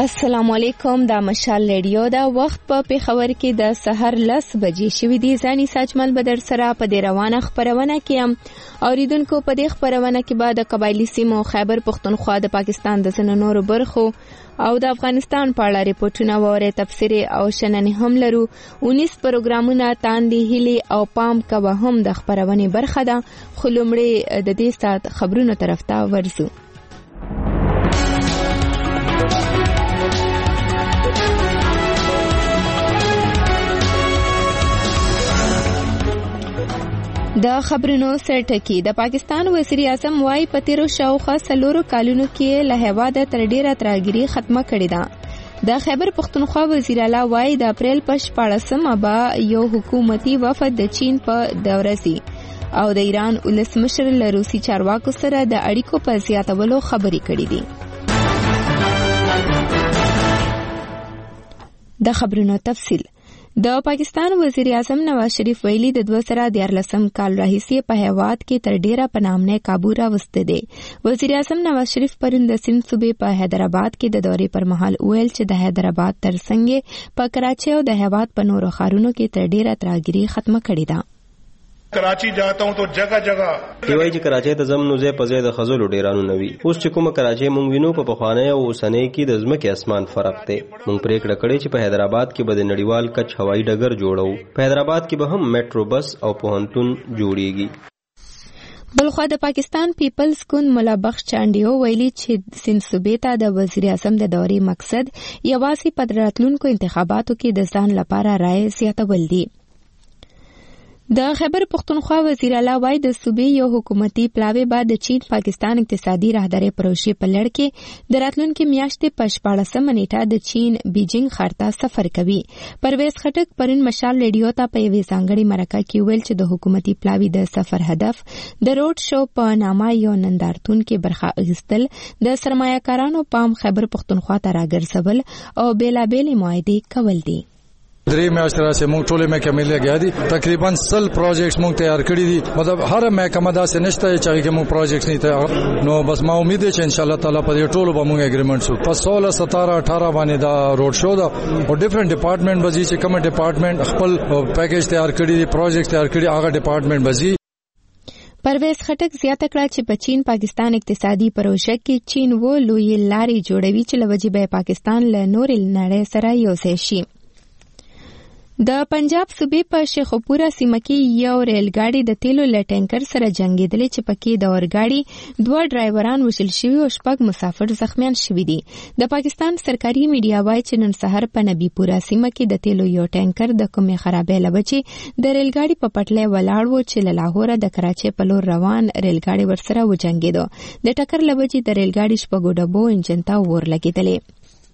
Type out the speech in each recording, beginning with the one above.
السلام علیکم. دا مشال ریډیو دا وخت په پیښور کې د سحر 10 بجې شوې دي. ځاني ساجمل بدر سره په دې روانه خبرونه کې هم اوریدونکو په دې خبرونه کې بعد قبایلی سیمو خیبر پختونخوا د پاکستان د ځینو نورو برخو او د افغانستان په اړه ریپورتونه وره تفسیری او شننې هم لرو. 19 پروګرامونه تاندې هلي او پام کوه هم د خبرونه برخه ده. خلومړي د دې سات خبرونو طرف ته ورزو. د خبرونو سرټکی د پاکستان وزیر اعظم وايي په تیرو شاوخوا 4 کالونو کې له هیواده تر ډیره ترګری ختمه کړې ده. د خیبر پختونخوا وزیر اعلی وايي د اپریل په 14مه به یو حکومتي وفد د چین په دوره سي او د ایران ولسمشر له روسي چارواکو سره د اړیکو په زیاتولو خبرې کړې دي. د خبرونو تفصیل. د پاکستان وزیر اعظم نواز شریف ویلي د 2014 کال راهیسې په هیواد کې تر ډیره په نامنه کابو راوسته دي. وزیر اعظم نواز شریف پرون د سند صوبې په حیدرآباد کې د دورې پر مهال ویل چې د حیدرآباد ترڅنګ په کراچي او د هیواد په نورو ښارونو کې تر ډیره ترګری ختمه کړې ده. کراچی جاتا ہوں تو جگہ جگہ دیوای چې کراچي ته زم نو زه په زید خزل ډیرانو نوي. اوس چې کومه کراچي مونږ وینو په بخوانه او اوسنۍ کې د ځمکې اسمان فرق دی. مونږ پریکړه کړې چې په حیدرآباد کې به د نړیوال کچ هوایي ډګر جوړو. په حیدرآباد کې به هم میټرو بس او پوهنتون جوړیږي. بلخوا د پاکستان پیپلز ګوند مولا بخش چانډیو ویلي چې سند صوبې ته د وزیر اعظم د دورې مقصد یوازې په راتلونکو انتخاباتو کې د ځان لپاره رائے زیاتول دي. د خیبر پختونخوا وزیر اعلی وايي د صوبې یو حکومتي پلاوی بعد د چین پاکستان اقتصادي راهداري پروژې په لړ کې د راتلونکي میاشتې په 14مه نیټه د چین بیجینګ ښار ته سفر کوي. پرویز خټک پرون مشال ریډیو ته په یوې ځانګړې مرکه کې ویل چې د حکومتي پلاوی د سفر هدف د روډ شو په نامه یو نندارتون کې برخه اخیستل، د سرمایه‌کارانو پام خیبر پختونخوا ته راګرځول او بیلابېلې معاهدې کول دي. درې میاشتې راسه مونږ ټولې محکمې لګیا دي. تقریبا 100 پروجیکټس مونږ تیار کړی دي. مطلب هر محکمه داسې نشته چې مونږ پروجیکټس نه تیار. نو بس ما امید ده چې ان شاء الله تعالی په دې ټولو به مونږ اګریمنټ شو. په 16 17 18 باندې دا روډ شو دا او ډیفرنٹ ډپارټمنټ بزی چې کوم ډپارټمنټ خپل پیکیج تیار کړی دي، پروجیکټ تیار کړی، هغه ډپارټمنټ بزی. پرویز خټک زیاته کړه چې په چین پاکستان اقتصادي پروژه کې چین و لوی لارې جوړوي چې لوجې به پاکستان له نورې نړۍ سره یوځای شي. د پنجاب صوبې په شیخوپورا سیمه کې یو ریل ګاډي د تیلو له ټینکر سره جنگیدلې چې پکې د اورګاډي 2 ډرایوران وژل شوي او 6 مسافر زخمیان شوي دي. د پاکستان سرکاري میډیا وايي چې نن سحر په نبی پورا سیمه کې د تیلو یو ټینکر د کومې خرابې لوجې د ریل ګاډي په پټلۍ ولاړ و چې له لاهور د کراچۍ په لور روان ریل ګاډي ورسره وجنګیدو. د ټکر لوجې د ریل ګاډي شپږو ډبو انجن ته ور لګیدلې.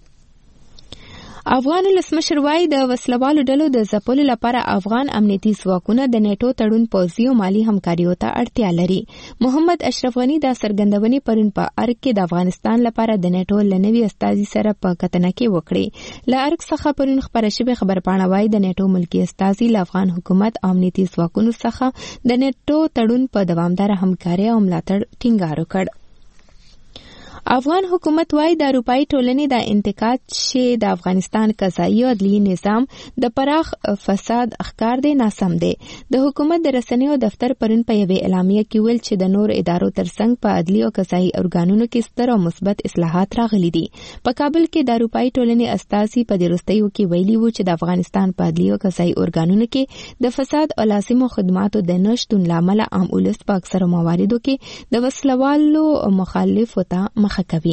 افغان ولسمشر وايي د وسلوالو ډلو د ځپلو لپاره افغان امنیتي ځواکونه د نیټو تړون پوځي او مالی همکاریو ته اړتیا لري. محمد اشرف غنی دا څرګندونې پرون په ارګ کې د افغانستان لپاره د نیټو له نوي استازي سره په کتنه کې وکړې. له ارګ څخه پرون خبره شوې خبرپاڼه وايي د نیټو ملکی استازي له افغان حکومت او امنیتي ځواکونو څخه د نیټو تړون په دوامداره همکاري او ملاتړ ټینګار وکړ. افغان حکومت وايي د اروپאי ټولنې د انتقاد چې د افغانستان قضایي او عدلي نظام د پراخ فساد ښکار دی ناسم دی. د حکومت د رسنیو دفتر پرون په یوې اعلامیه کې ویل چې د نور ادارو ترڅنګ په عدلي او قضایي ارګانونو کې ستر او مثبت اصلاحات راغلي دي. په کابل کې د اروپאי ټولنې استازي په دې وروستیو کې ویلي وو چې د افغانستان په عدلي او قضایي ارګانونو کې د فساد او لازمو خدماتو د نشتون لامل عام ولس په اکثره مواردو کې د وسلوالو مخالفو ته کوي.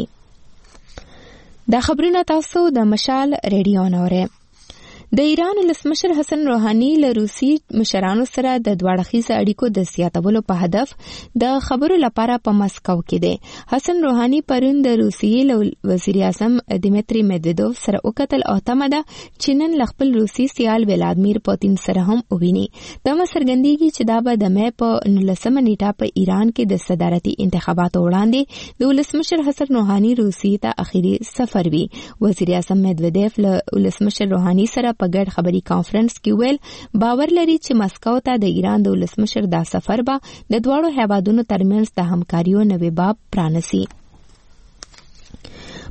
دا خبرونه تاسو د مشال ریډیو نوره. د ایران ولسمشر حسن روحاني له روسي مشرانو سره د دوړخیزه اړیکو د زیاتولو په هدف د خبرو لپاره په مسکو کې دی. حسن روحاني پرون د روسیې له وزیر اعظم دیمیتری میدویدوف سره وکتل او تمه ده چې نن له خپل روسي سیال ولادمیر پوتین سره هم وویني. دا څرګندېږي چې دا به د مې په 19مه نیټه په ایران کې د صدارتي انتخاباتو وړاندې د ولسمشر حسن روحاني روسیې ته اخیری سفر وي. وزیر اعظم میدویدوف له ولسمشر روحاني سره په ګډ خبري کانفرنس کې ویل باور لري چې مسکو ته د ایران د ولسمشر دا سفر به د دواړو هیوادونو ترمنځ د همکاریو نوې باب پرانیسي.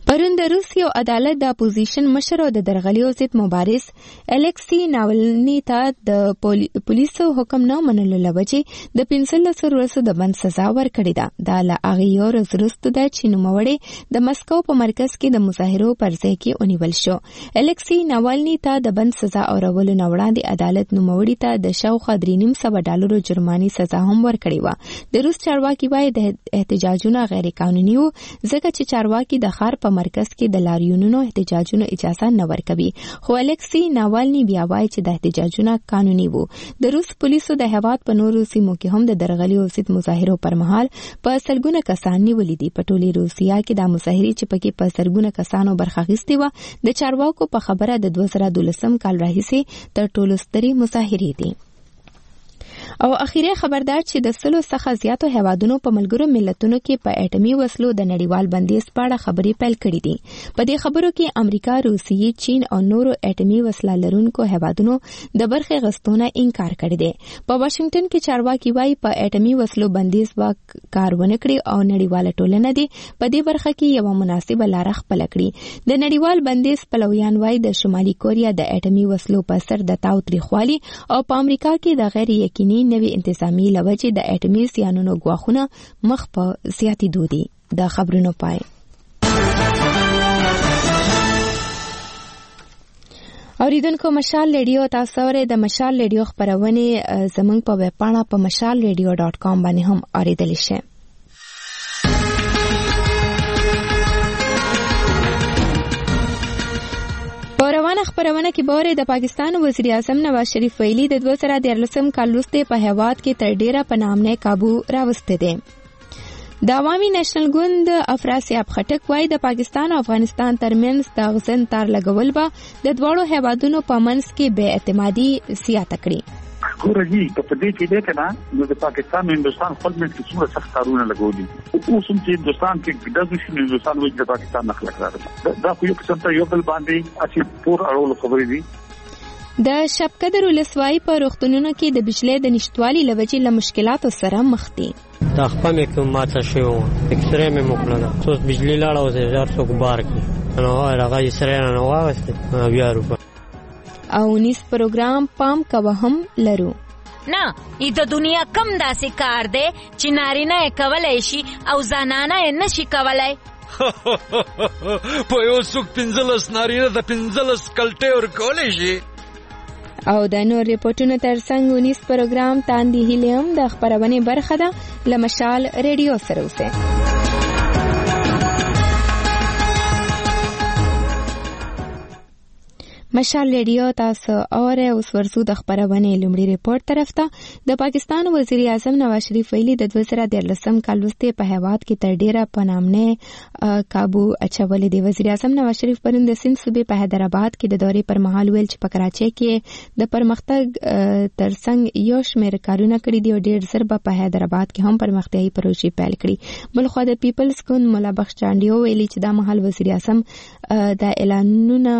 پرون د روس یو عدالت د اپوزیشن مشر او د درغلیو ضد مبارز الکسی ناولني ته د پولیسو حکم نه منلو له وجې د 15 ورځو د بند سزا ورکړې ده. دا له هغې یو ورځ وروسته ده چې نوموړی د مسکو په مرکز کې د مظاهرو پر ځای کې ونیول شو. الکسی ناولني ته د بند سزا اورولو نه وړاندې عدالت نوموړي ته د شاوخوا $350 جرماني سزا هم ورکړې وه. د روس چارواکي وایي د احتجاجونه غیر قانوني وو ځکه چې چارواکي د ښار په مرکز کې د لاریونونو احتجاجونو اجازه نه ورکوي. خو الکسی ناوالني بیا وایي چې د احتجاجونه قانوني وو. د روس پولیسو د هیواد په نورو سیمو کې هم د درغلیو ضد مظاهرو پر مهال په سلګونه کسان نیولي دي. په ټولې روسیا کې دا مظاهرې چې پکې په سلګونه کسانو برخه اخیستې وه د چارواکو په خبره د 2012 کال راهیسې تر ټولو سترې مظاهرې دي. او اخیری خبردار چې د 100 څخه زیاتو هیوادونو په ملګرو ملتونو کې په اټومي وسلو د نړیوال بندیز په اړه خبرې پیل کړې دي. په دې خبرو کې امریکا، روسیې، چین او نورو اټومي وسله لرونکو هیوادونو د برخې غوښتنه انکار کړی دی. په واشنگټن کې چارواکي وایي په اټومي وسلو بندیز کار ونه کړي او نړیواله ټولنه دي په دې برخه کې یو مناسبه لار خپل کړي. د نړیوال بندیز پلویان وایي د شمالي کوریا د اټومي وسلو په سر د تاو تریخوالي او په امریکا کې د غیر یقیني نوي انتظامی لوجې د اټومي زیانونو ګواښونه مخ په زیاتېدو دي. د خبرونو پای. اوریدونکو مشال ریډیو تاسو اورئ. د مشال ریډیو خبرونه زموږ په ویب پاڼه په mashalradio.com باندې هم اوریدلی شئ. روانه خبرونه کې باور د پاکستان وزیر اعظم نواز شریف ویلي د 2013 کال وروسته په هیواد کې تر ډیره په نامنه قابو راوسته دي. د عوامي نېشنل ګوند افراسیاب خټک وایي د پاکستان او افغانستان ترمنځ د غزن تار لګول به د دواړو هیوادونو په منځ کې بې اعتمادي زیاته کړي. ګورګي په دې کې ده کنه نو د پاکستان او هندستان خپل منځ کې څومره سخت کارونه لګولي او اوس هم چې هندستان کې د دښمن هندستان وایي د پاکستان نه خلک راځي دا خو یو څه ته یو بل باندې اچي پور اړول خبرې دي. د شپقدر ولسوالۍ په روغتونونو کې د بجلی د نشټوالي له وجې له مشکلاتو سره مخ دي. دا خپه مې کوم ماته شوی و اکسرې مې موکړله څوس بجلی لاړه اوس هزار څوک بار کړي نو هغه یې سره نه واغستې بیا روپه او نیس پروګرام پام کوه هم لرو. نه ای د دنیا کم داسې کار دی چې نارینه یې کولی شي او زنانه یې نشي کولی. په یو څوک 15 نارینه د 15 کلټې ورکولی شي. او د نور ریپورټونو ترڅنګ ونیس پروګرام تاندې هیلې هم د خبرونې برخه ده. له مشال ریډیو سره اوسئ. مشال ریډیو تاسو اورئ. اوس ورځو د خبرونې لومړي ریپورت طرف ته. د پاکستان وزیر اعظم نواز شریف ویلي د 2013 کال وروسته په هیواد کې تر ډیره په نامنه قابو اچولې دی. وزیر اعظم نواز شریف پرون د سند صوبې په حیدرآباد کې د دورې پر مهال ویل چې په کراچۍ کې د پرمختګ ترڅنګ یو شمېر کارونه کړي دي او ډېر ژر به په حیدرآباد کې هم پرمختیایي پروژې پیل کړي. بلخوا د پیپلز ګوند ملا بخش چانډیو ویلي چې دا مهال وزیر اعظم د اعلانونه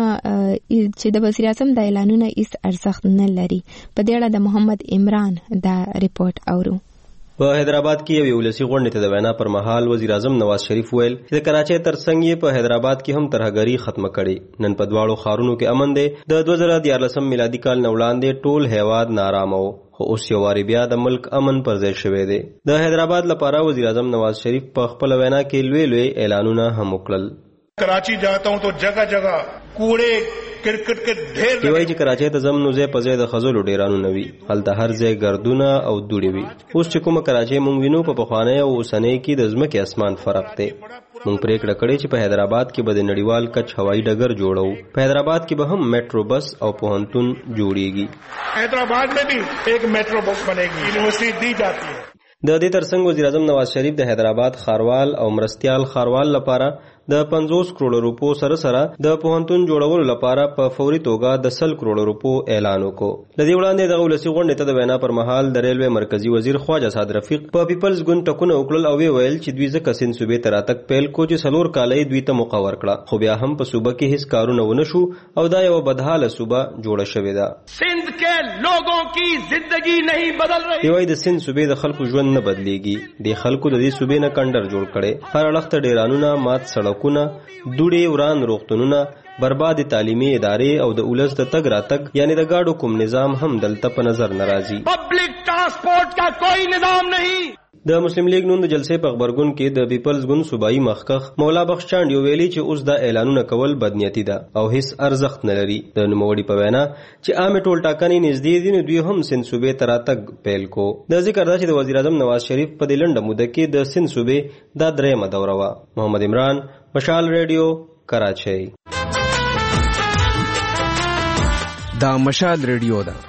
چې د وزیر اعظم د اعلانونه هیڅ ارزښت نه لري. په دې اړه د محمد عمران دا ریپورت اورو. په حیدرآباد کې یو ولسی غونډې ته د وینا پر مهال وزیر اعظم نواز شریف ویل چې د کراچۍ ترڅنګ یې په حیدرآباد کې هم ترهګري ختمه کړي. نن په دواړو ښارونو کې امن دی. د 2014 میلادي کال نه وړاندې ټول هیواد نارامه و خو اوس یو وارې بیا د ملک امن پر ځای شوی دی. د حیدرآباد لپاره وزیر اعظم نواز شریف په خپل وینا کې لوی لوی اعلانونه هم وکړل. کراچی جاتا ہوں تو جگہ جگہ کوڑے کرکٹ کے ډېر دی. وایي چې کراچۍ ته ځم نو ځای په ځای د ښځلو ډیرانو نه وي. هلته هر ځای ګردونه او دوړې وي. اوس چې کومه کراچۍ مونږ وینو په پخوانۍ او اوسنۍ کې د ځمکې اسمان فرق دی. مونږ پریکړه کړې چې په حیدرآباد کې به د نړیوال کچ هوایي ډګر جوړو. په حیدرآباد کې به هم میټرو بس او پوهنتون جوړیږي. حیدرآباد میں بھی ایک میٹرو بس بنے گی. یونیورسٹی دی جاتی ہے. د دې ترڅنګ وزیر اعظم نواز شریف د حیدرآباد ښاروال او مرستیال ښاروال لپاره د 50 کروڑ روپو سره سره د پوهنتون جوړولو لپاره په فوري توګه د 100 کروڑ روپو اعلان وکړ. د دې وړاندې د ولسی غونډې ته د وینا پر مهال د ریلوے مرکزی وزیر خواجه سعد رفیق په پیپلز ګوند ټکونه وکړل او ویل چې دوی ځکه سند صوبې ته راتګ پیل کو چې څلور کالې دوی ته موقع ورکړه خو بیا هم په صوبه کې هیڅ کارونه ونه شو او دا یو بدحاله صوبه جوړه شوې ده. سند کې لوگوں کی زندگی نہیں بدل رہی. دی د سند صوبې د خلکو ژوند نه بدلیږي. د خلکو د دې صوبې نه کندر جوړ کړي. هر اړخ ته ډیرانونه مات سړک سړکونه، دوړې وران روغتونونه، برباد تعلیمي ادارې او د اولس د تګ راتګ یعنی د گاډو کوم نظام هم دلته په نظر ناراضي. پبلک ټرانسپورٹ کا کوئی نظام نہیں. د مسلم لیگ نون د جلسې په خبرګون کې د پیپلز ګوند صوبایي مخکخ مولا بخش چاند یو ویلي چې اوس دا اعلانونه کول بدنیتي ده او هیڅ ارزښت نه لري. د نوموړي په وینا چې عامه ټول ټاکنې نږدې دي نو دوی هم سند صوبې ته راتګ پیل کو. د ذکر ده چې د وزیر اعظم نواز شریف په دې لنډه موده کې د سند صوبې دا درېیمه دوره وه. محمد عمران، مشال ریډیو، کراچۍ. دا مشال ریډیو ده.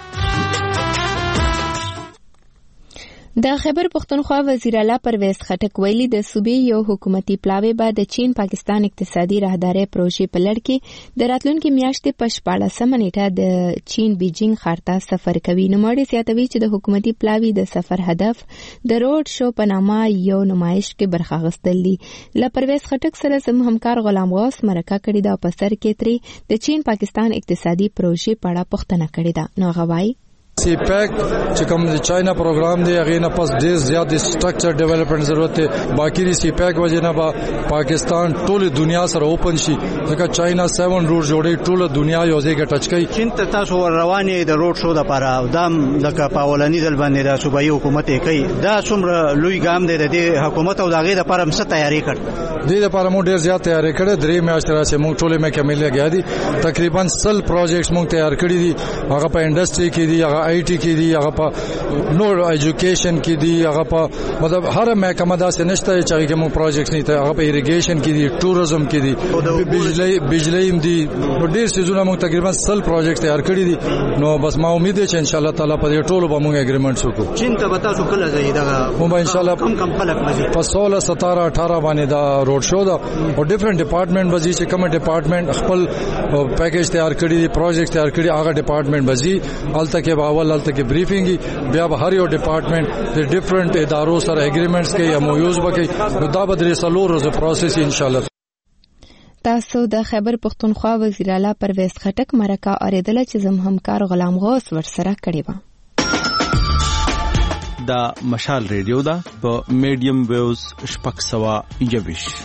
د خیبر پختونخوا وزیر اعلی پرویز خټک ویلي د صوبې یو حکومتي پلاوی به د چین پاکستان اقتصادي راهداري پروژې په لړ کې د راتلونکي میاشتې په 14 نیټه د چین بیجینګ ښار ته سفر کوي. نوموړي زیاتوي چې د حکومتي پلاوی د سفر هدف د روډ شو په نامه یو نمایش کې برخه اخیستل دي. له پرویز خټک سره زموږ همکار غلام غوث مرکه کړې ده او په سر کې ترې د چین پاکستان اقتصادي پروژې په اړه پوښتنه کړې ده. نو غواړي سی پیک چې کوم د چاینا پروګرام دی هغه نه پس ډیر زیات سټرکچر ډیولپمنٹ ضرورت دی. باقی دی سی پیک وجنه با پاکستان ټول دنیا سره اوپن شي ځکه چاینا 7 روډ جوړي ټول دنیا یو ځای کې ټچ کوي. چین ته تاسو روانې د روډ شو د لپاره دام لکه پاولنی دل باندې د صوبایي حکومت کوي دا څومره لوی ګام دی د حکومت او دغه لپاره څه تیاری کړ؟ دې لپاره مو ډیر زیات تیاری کړې. درې میاشتې راځي مو ټول مې کمل لګیا دي. تقریبا 100 پروجیکټس مو تیار کړی دي. هغه په انډستری کې دي، هغه آی ټی کې دي، هغه په نور ایجوکیشن کې دي، هغه په مطلب هر محکمه داسې نشته چې هغه مو پروجیکټس نه ته. هغه په ایریګیشن کې دي، ټوریزم کې دي، بجلی هم دي. نو ډیر سيزونه مو تقریبا 100 پروجیکټ تیار کړی دي. نو بس ما امید ده چې ان شاء الله تعالی په دې ټولو به موږ اګریمنټ وکړو. چین ته وتا څو کله ځای دا مو به ان شاء الله کم خلک مزي په 16 17 18 باندې دا روډ شو دا او ډیفرنٹ ډپارټمنټ وزي چې کوم ډپارټمنټ خپل پیکیج تیار کړی دي، پروجیکټ تیار کړی هغه ډپارټمنټ وزي الته کې باول الته کې بریفینګ بیا به هر یو ډپارټمنټ د ډیفرنٹ ادارو سره اګریمنټس کوي یا مویوز وکړي. نو دا به درې سلور روزه پروسس ان شاء الله. تاسو د خیبر پختونخوا وزیر اعلی پرویز خټک مرکه اوریدله چې زموږ همکار غلام غوث ورسره کړی و. دا مشال ریډیو ده په میډیم ویوز 621.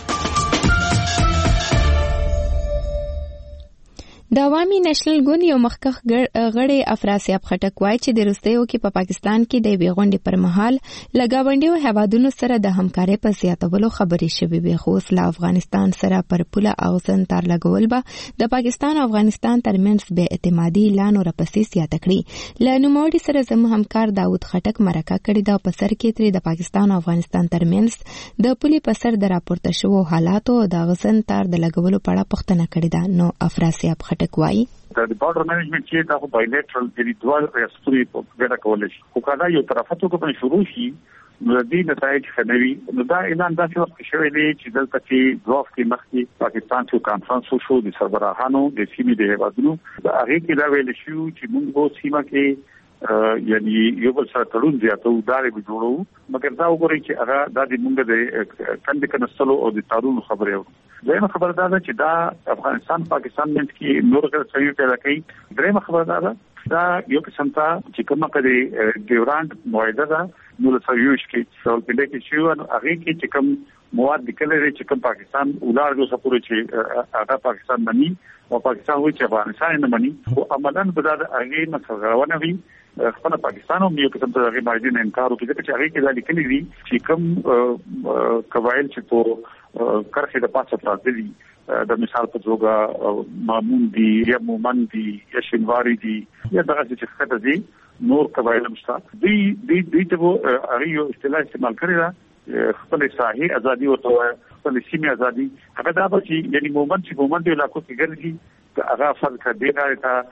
د عوامي نېشنل ګوند یو مخکخ غړی افراسیاب خټک وایي چې د روستیو کې په پاکستان کې د غونډې پر مهال لګاونډیو هیوادونو سره د همکارۍ په زیاتولو خبرې شوې وي، خو له افغانستان سره پر پوله اغزن تار لګول به د پاکستان او افغانستان ترمنځ بې اعتمادي لا نور پسې زیاته کړي. له نوموړي سره زموږ همکار داود خټک مرکه کړې ده او په سر کې ترې د پاکستان او افغانستان ترمنځ د پولې په سر د راپورته شوو حالاتو د اغزن تار د لګولو په اړه پوښتنه کړې ده. نو افراسیاب خټک وایي د بارډر مینجمنت چې دا بایلیټرل د دوه ریاستونو په ګډه کول شي. خو کله یو طرفاتو کوم شروع شي نو د دې نتایج خنوي. نو دا اعلان داسې وخت شوی دی چې دلته کې دوه وخت مخکې پاکستان څخه کانفرنس شو د سربراهانو د سیمې د هیوادونو د هغه کې دا ویل شو چې موږ په سیمه کې یعنی یو بل سره تړون زیاتو داري به جوړو. مګر دا وګورئ چې هغه د موږ د کندې کنستلو او د تړون خبره و. دغه خبره ده چې دا افغانستان پاکستان منځ کې نور غیر پیدا کوي. درېمه خبره ده دا یو قسم ته چې کومه کړي ډیورانډ معاهده ده نو له سریوش کې څول کې چې شو هغه کې چې کوم مواد لیکل لري چې کوم پاکستان ولارګو سپورو چې هغه پاکستان مني او پاکستان وایي چې افغانستان نه مني او عملاً به دا هغه مسغونه وي. خپل پاکستان هم یو قسم ته هغه ماجي نه انکار وکړي چې هغه کې دا لیکل دي چې کوم قبایل چې په کرخه د پاسه پراته دي د مثال په توګه مامون دي یا مومن دي یا شینواری دي یا دغه چې خطه دي نور قبایل مشته دي ته هغه یو اصطلاح استعمال کړی دا خپل ساحې ازادي او خپل سیمه ازادي. هغه دا چې یعنی مومن چې مومن دی علاقو کې ګرځي هغه فرض کړي دی دا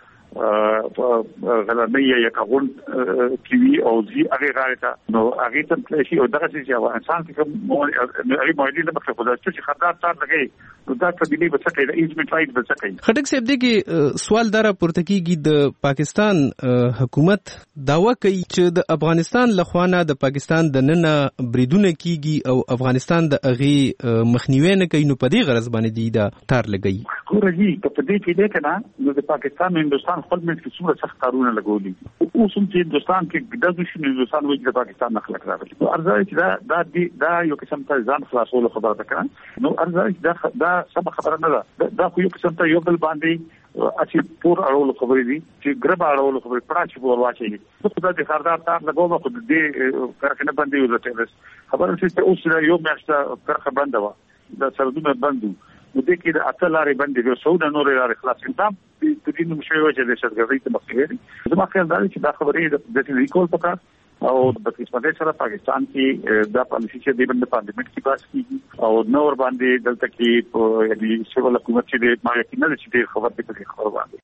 غلامي یا کاغون کیوی او زی هغه غاړه نو هغه ته پلیشي او دغه چې افغانستان کې کوم هغه مویدي له مخه خدای چې خطر تار لګي نو دا قبيله به څه کوي د ایجمنټ رائټ به څه کوي. خټک صاحب دې کې سوال دره پورته کیږي د پاکستان حکومت داوا کوي چې د افغانستان لخوانه د پاکستان د نن بریدونه کیږي او افغانستان د اغه مخنیوي نه کوي. نو په دې غرض باندې دی دا تار لګي. ګورئ په دې کې ده کنه نو د پاکستان او هندستان هندوستان خپل ملک کې څومره سخت کارونه لګولي اوس هم چې هندوستان کې د دښمن هندوستان وایي د پاکستان نه خلک راغلي نو ارزای چې دا یو قسم ته ځان خلاصولو خبره ده کنه نو ارزای دا سم خبره نه ده دا خو یو قسم ته یو بل باندې اسی پور اړول خبرې دي چې ګرب اړول خبرې پړا چې پور واچي نو خدای دې خاردار تار لګوم خو دې کارکنه باندې وځي خبره چې اوس یو میاشت کرخه بنده و د سردونه بندو نو دې کې د اټلارې باندې یو څو د نورې لارې خلاص انتام د دې نو شوی چې د شرګرۍ ته مخکې زما خیال دا چې دا خبرې د ریکول پکار او د قسمت سره پاکستان کې دا پالیسي چې د بند پارلیمنت کې پاس کیږي او نور باندې دلته کې یعنی سیول حکومت چې د ما یقینا چې خبر دې خبر باندې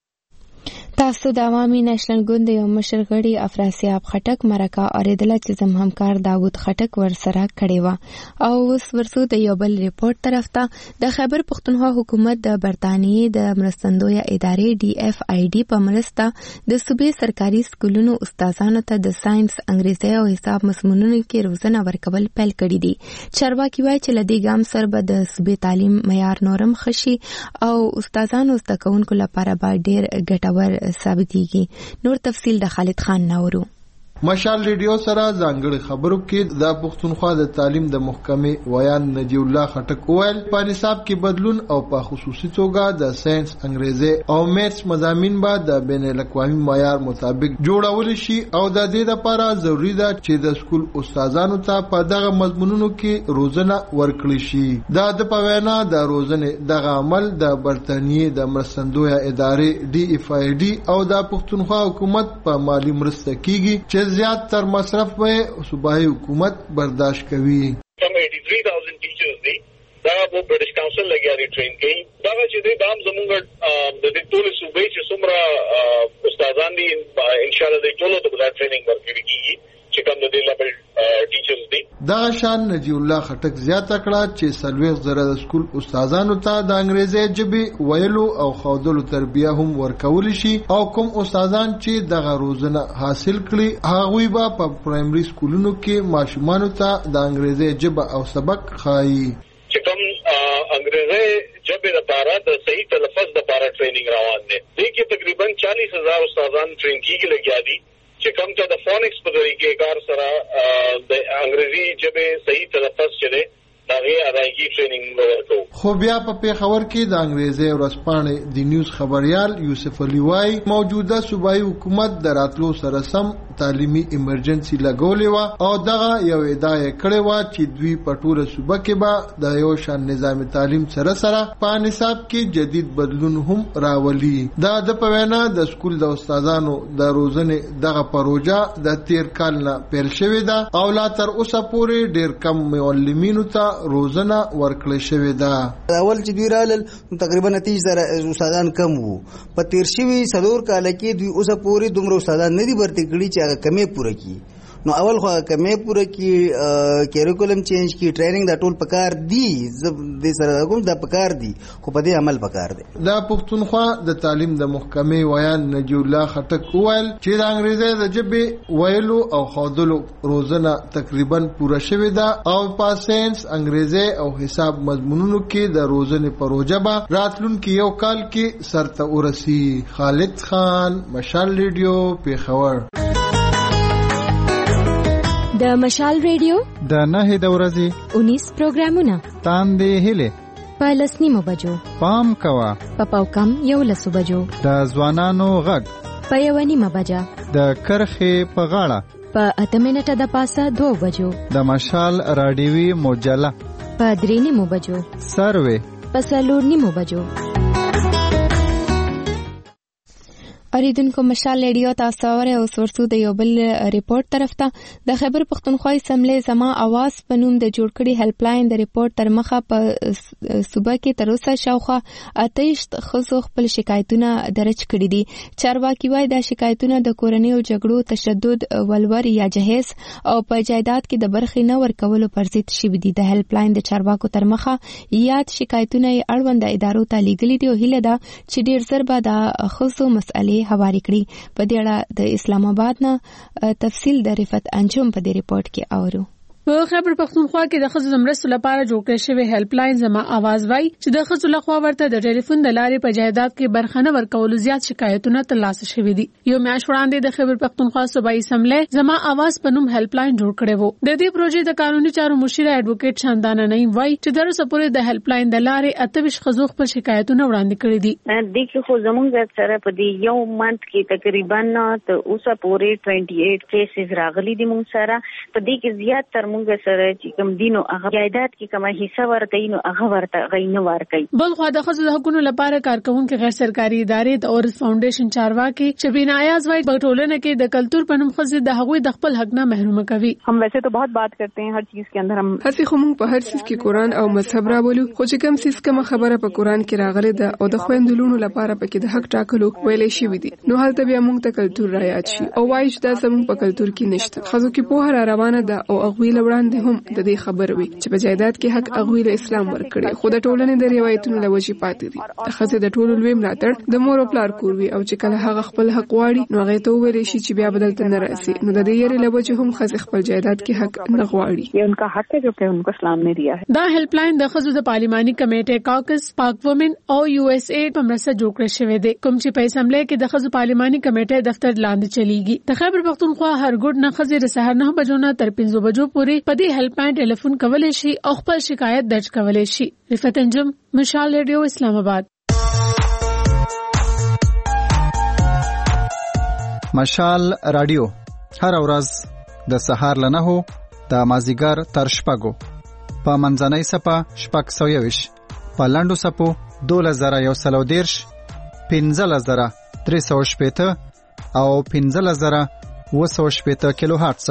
تاسو د عوامي نېشنل ګوند یو مشر غړي افراسیاب خټک مرکه اوریدله چې زم همکار داوود خټک ورسره کړی و او اوس ورسو د یو بل ریپورت طرف ته د خیبر پښتونخوا حکومت د برتانیې د مرستندویه ادارې DFID په مرسته د صوبې سرکاري سکولونو استادانو ته د ساينس انګریزي او حساب مضمونونو کې روزنه ورکول پیل کړي دي چارواکي وایي چې لدی ګام سره به د صوبې تعلیم معیار نورم خشي او استادانو زده کوونکو لپاره به ډیر ګټور ثابتېږي نور تفصیل د خالد خان ناورو مشال ریډیو سره ځانګړي خبرو کې د پښتونخوا د تعلیم د محکمې ویان نجیب الله خټک ویل په نصاب کې بدلون او په خصوصي توګه د ساينس انګریزي او میتھس مضامین به د بین الاقوامي معیار مطابق جوړول شي او د دې لپاره ضروری ده چې د سکول استادانو ته په دغه مضمونونو کې روزنه ورکړي شي د پوینا د روزنې دغه عمل د برتانیې د مرستندویه ادارې DFID او د پښتونخوا حکومت په مالی مرسته کیږي چې زیات تر مصرف به صوبایي حکومت برداشت کوي کم 83000 ټیچرز دي دا په برټش کونسل لګیاري ټرین کوي دا چې د عام زمونږ د ټول صوبې چې څومره استادان دي ان شاء الله د ټولو ته بل ټریننګ ورکړي چې کوم د دې لیول ټیچرز دي دا شان نجیب الله خټک زیاته کړه چې سلويغ زره د سکول استادانو ته د انګریزي ژبې ویلو او ښودلو تربیه هم ورکول شي او کوم استادان چې دغه روزنه حاصل کړي هغوی به په پرایمري سکولونو کې ماشومانو ته د انګریزي ژبه او سبق ښایي چې کوم انګریزي ژبې لپاره د صحیح تلفظ لپاره ټریننګ روان دي دې کې تقریبا 40000 استادان ټرین کیږي لګیا دي چې کوم ته د فونکس په طریقې کار سره د انګریزي ژبې صحیح تلفظ چره دغه ادایګي ټریننګ ورکو خو بیا په پیښور کې د انګریزي ورځپاڼې د نیوز خبريال یوسف علي وايي موجوده صوبایي حکومت د راتلو سره سم تعلیمي ایمرجنسي لګولې و او دغه یو ادعا کړې و چې دوی په ټوله صوبه کې به د یو شان نظام تعلیم سره په نصاب کې جدید بدلون هم راولي د پوینا د سکول د استادانو د روزنې دغه پروژه د تیر کال نه پیل شوې ده او لا تر اوسه پورې ډیر کم معلمینو ته روزنه ورکړل شوې ده اول چې دوی رالل تقریبا 30,000 استادان کم وو په تیر شوي څلور کال کې دوی اوسه پورې دومره استادان نه دي برتي کړي چې هغه کمې پوره کړي نو اول خو کمې پوره کړي کریکولم چینج کړي ټریننګ د ټول پکار دی د سره کوم د پکار دی خو په دې عمل پکار دی د پښتونخوا د تعلیم د محکمې ویان نجیب الله خټک ویل چې د انګریزي د ژبې ویلو او ښودلو روزنه تقریبا پوره شوې ده او په ساينس انګریزي او حساب مضمونونو کې د روزنې پروژه به راتلونکي یو کال کې سرته ورسي خالد خان مشال ریډیو پیښور د مشال ریډیو د 9 د ورځې 19 پروګرامونه تاندې هله په لسنیمو بجو پام کوا په پاوکم یو لسو بجو د ځوانانو غږ په یو نیمه بجا د کرخې په غاړه په 8 منټه د پاسه 2 بجو د مشال رادیوي مجله په 3 نیمو بجو سروي په 4 نیمو بجو اوریدونکو مشال ریډیو تاسو اوره اوس ورسو د یو بل ریپورت طرف ته د خیبر پښتونخوا اسمبلی زما आवाज په نوم د جوړ کړي هیلپ لاین د ریپورت تر مخه په صوبه کې تر اوسه شاوخوا 28 خزو خپل شکایتونه درج کړي دي چارواکي وايي دا شکایتونه د کورنۍ او جګړو تشدد ولور یا جهیز او په جایداد کې د برخې نه ورکولو پر ضد شوي دي د هیلپ لاین د چارواکو تر مخه یاد شکایتونه اړوند ادارو ته لیږلي دي او هیله ده چې ډیر زر به د خزو مسئلې حواله کړي په دې اړه د اسلام آباد نه تفصیل د رفعت انجم په دې ریپورت کې اورو په خیبر پختونخوا کې د ښځو د مرستو لپاره جوړ کړل شوی هیلپ لاین زما آواز وای چې د ښځو لخوا ورته د ټلیفون د لارې په جایداد کې برخه نه ورکولو زیات شکایتونه ترلاسه شوي دي. یو میاشت وړاندې د خیبر پختونخوا صوبایي اسمبلی زما آواز په نوم هیلپ لاین جوړ کړی وو. د دې پروژې د قانوني چارو مشیر ایډوکیټ شاندانه نعیم وای چې د اوسه پورې د هیلپ لاین د لارې 28 ښځو خپل شکایتونه وړاندې کړي دي. د کې خو زموږ سره په دې یو منټ کې تقریبا د اوسه پورې 28 کیسز راغلي دي. موږ سره په دې کې زیات تر موږ سره چې کوم دینو هغه جایداد کې کومه حصہ ورکړي نو هغه ورته غوښنه ورکړي. بل خو د ښځو د حقوقو لپاره کارکونکو غیر سرکاري ادارې د اورس فاونډیشن چارواکي شبینه ایاز وايي په ټولنه کې د کلچر په نوم ښځې د هغوی د خپل حق نه محروم کوي. हम वैसे तो बहुत बात करते हैं हर चीज के अंदर. हम هڅه خو موږ په هر چیز کې قرآن او مذهب راولو خو چې کوم څه کوم خبره په قرآن کې راغلي ده او د خويندلونو لپاره پکې د حق ټاکلو ویلې شوی دي نو هلته بیا موږ ته کلچر را یاد شي او وايي چې دا زموږ په کلچر کې نشته. ښځو کې په هر روانه ده او هغوی لوړاندې هم د دې خبر وي چې په جایداد کې حق هغوی له اسلام ورکړي خو د ټولنې د روایتونو له وجې پاتې دي. د ښځې د ټولو لوی ملاتړ د مور او پلار کور وي او چې کله هغه خپل حق غواړي نو هغه ته وویل شي چې بیا بدلته نه راسي نو د دې یاري له وجې هم ښځې خپل جایداد کې حق نه غواړي. ये उनका हक है जो कि उनको इस्लाम ने दिया है. دا هیلپ لاین د ښځو د پارلیماني کمیټې کاکس پاک وومن او یو اس ای په مرسته جوړ کړل شوی دی کوم چې په اسمبلی کې د ښځو پارلیماني کمیټې دفتر لاندې چلیږي. د خیبر پختونخوا هر ګډ نه ښځې د سهار 9 بجو نه تر 5 بجو پورې په دې هیلپ لاین ټلیفون کولای شي او خپل شکایت درج کولای شي. رفعت انجم مشال ریډیو اسلام آباد. مشال رادیو هر ورځ د سهار له 9 د مازیګر تر 6 په منځنۍ صفه 6:20 په لاندو صفو 2110 15380 او 15780 کیلو هرتز.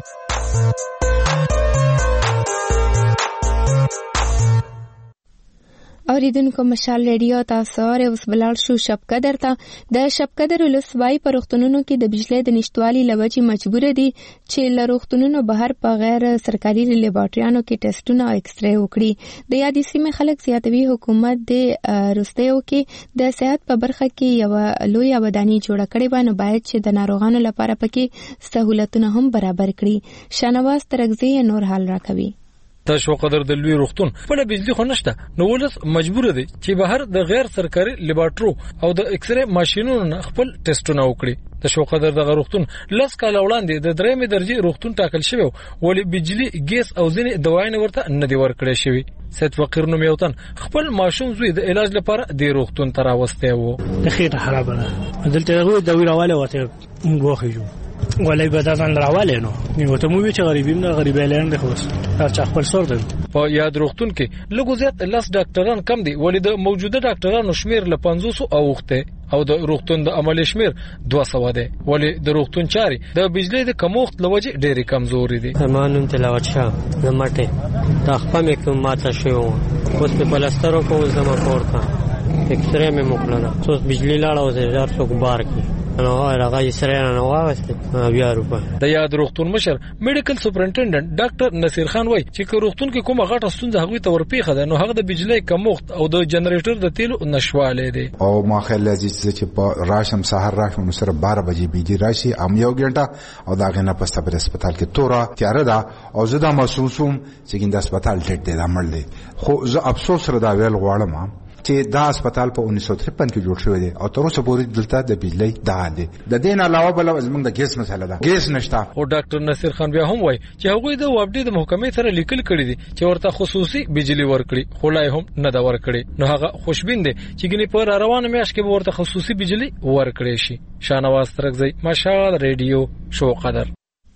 اوریدونکو مشال ریډیو تاسو اوس بلال شو شب قدر ته د شب قدر ولسوالۍ په روغتونونو کې د بجلی د نشټوالي لوجې مجبور دي چې له روغتونونو بهر په غیر سرکاري لیبارټریانو کې ټیسټونه او ایکس ری وکړي. د یادې سیمې خلک زیاتوي حکومت د روستیو کې د صحت په برخه کې یو لوی ودانۍ جوړه کړې و نو باید چې د ناروغانو لپاره پکې سہولتونه هم برابر کړي. شانواز ترغزی نور حال راکوي. تاسو قدر د لوی روغتون په بجلی خو نشته نو ولس مجبور دي چې بهر د غیر سرکاري لیبارټرو او د ایکس ری ماشينونو خپل ټیسټونه وکړي. تاسو قدر د روغتون لس کال وړاندې د درېمې درجه روغتون ټاکل شوی ولی بجلی ګیس او ځینې دوايانې ورته نه دی ورکړی شوی. سید فقیر نوم یو تن خپل ماشوم زوی د علاج لپاره د روغتون ته راوستی وو. د خیر خرابه ده دلته غوې د ویراواله وته غوخیجو ولای بدن راواله نو نیوته مو چې غریبیم نه غریبه لري خو هر چا خپل سور دی. په یاد روغتون کې لږ زیات لاس ډاکټران کم دي ولې د موجوده ډاکټرانو شمیر له 500 اوخته او د روغتون د عملي شمیر 200 دی ولې د روغتون چاري د بجلی د کموخت لوجه ډېری کمزوري دي. زمانون تلاوت شاه د مټه د خپل کوم ماته شو اوس په پلاسترو کوم زما پورته ایکس ری مې موکلنه څو بجلی لاړه او 1000 څوک بار کی نو هغه یې سره نه واغسته بیا روپه. د یاد روغتون مشر میډیکل سپرنټنډنټ ډاکټر نصیر خان وایي چې روغتون کې کومه غټه ستونزه هغوی ته ورپیښه ده نو هغه د بجلی کموخت او د جنریټر د تیلو نشواله دي. او ما خیال لازم چې په راشم سحر راشم نو سره 12 بجې بيدی راشي ام یو غنټه او دا غنه په صبر هسپتال کې تورا تیار ده او زه دا محسوسوم چې ګنده هسپتال ټیټ دی دا مړ دی خو زه افسوس سره دا ویل غواړم چې دا هسپتال په 1953 کې جوړ شوی دی او تر اوسه پورې دلته د بجلی دا دی. د دین علاوه بل زمونږ د ګیس مسله ده ګیس نشته. او ډاکټر نصیر خان بیا هم وایي چې هغوی د وابډي د محکمې سره لیکل کړي دي چې ورته خصوصي بجلی ورکړي خو لای هم نه دا ورکړي نو هغه خوشبین دي چې ګنې په روانه میاشت کې ورته خصوصي بجلی ورکړي شي. شانواز ترغزی مشال ریډیو شو قدر.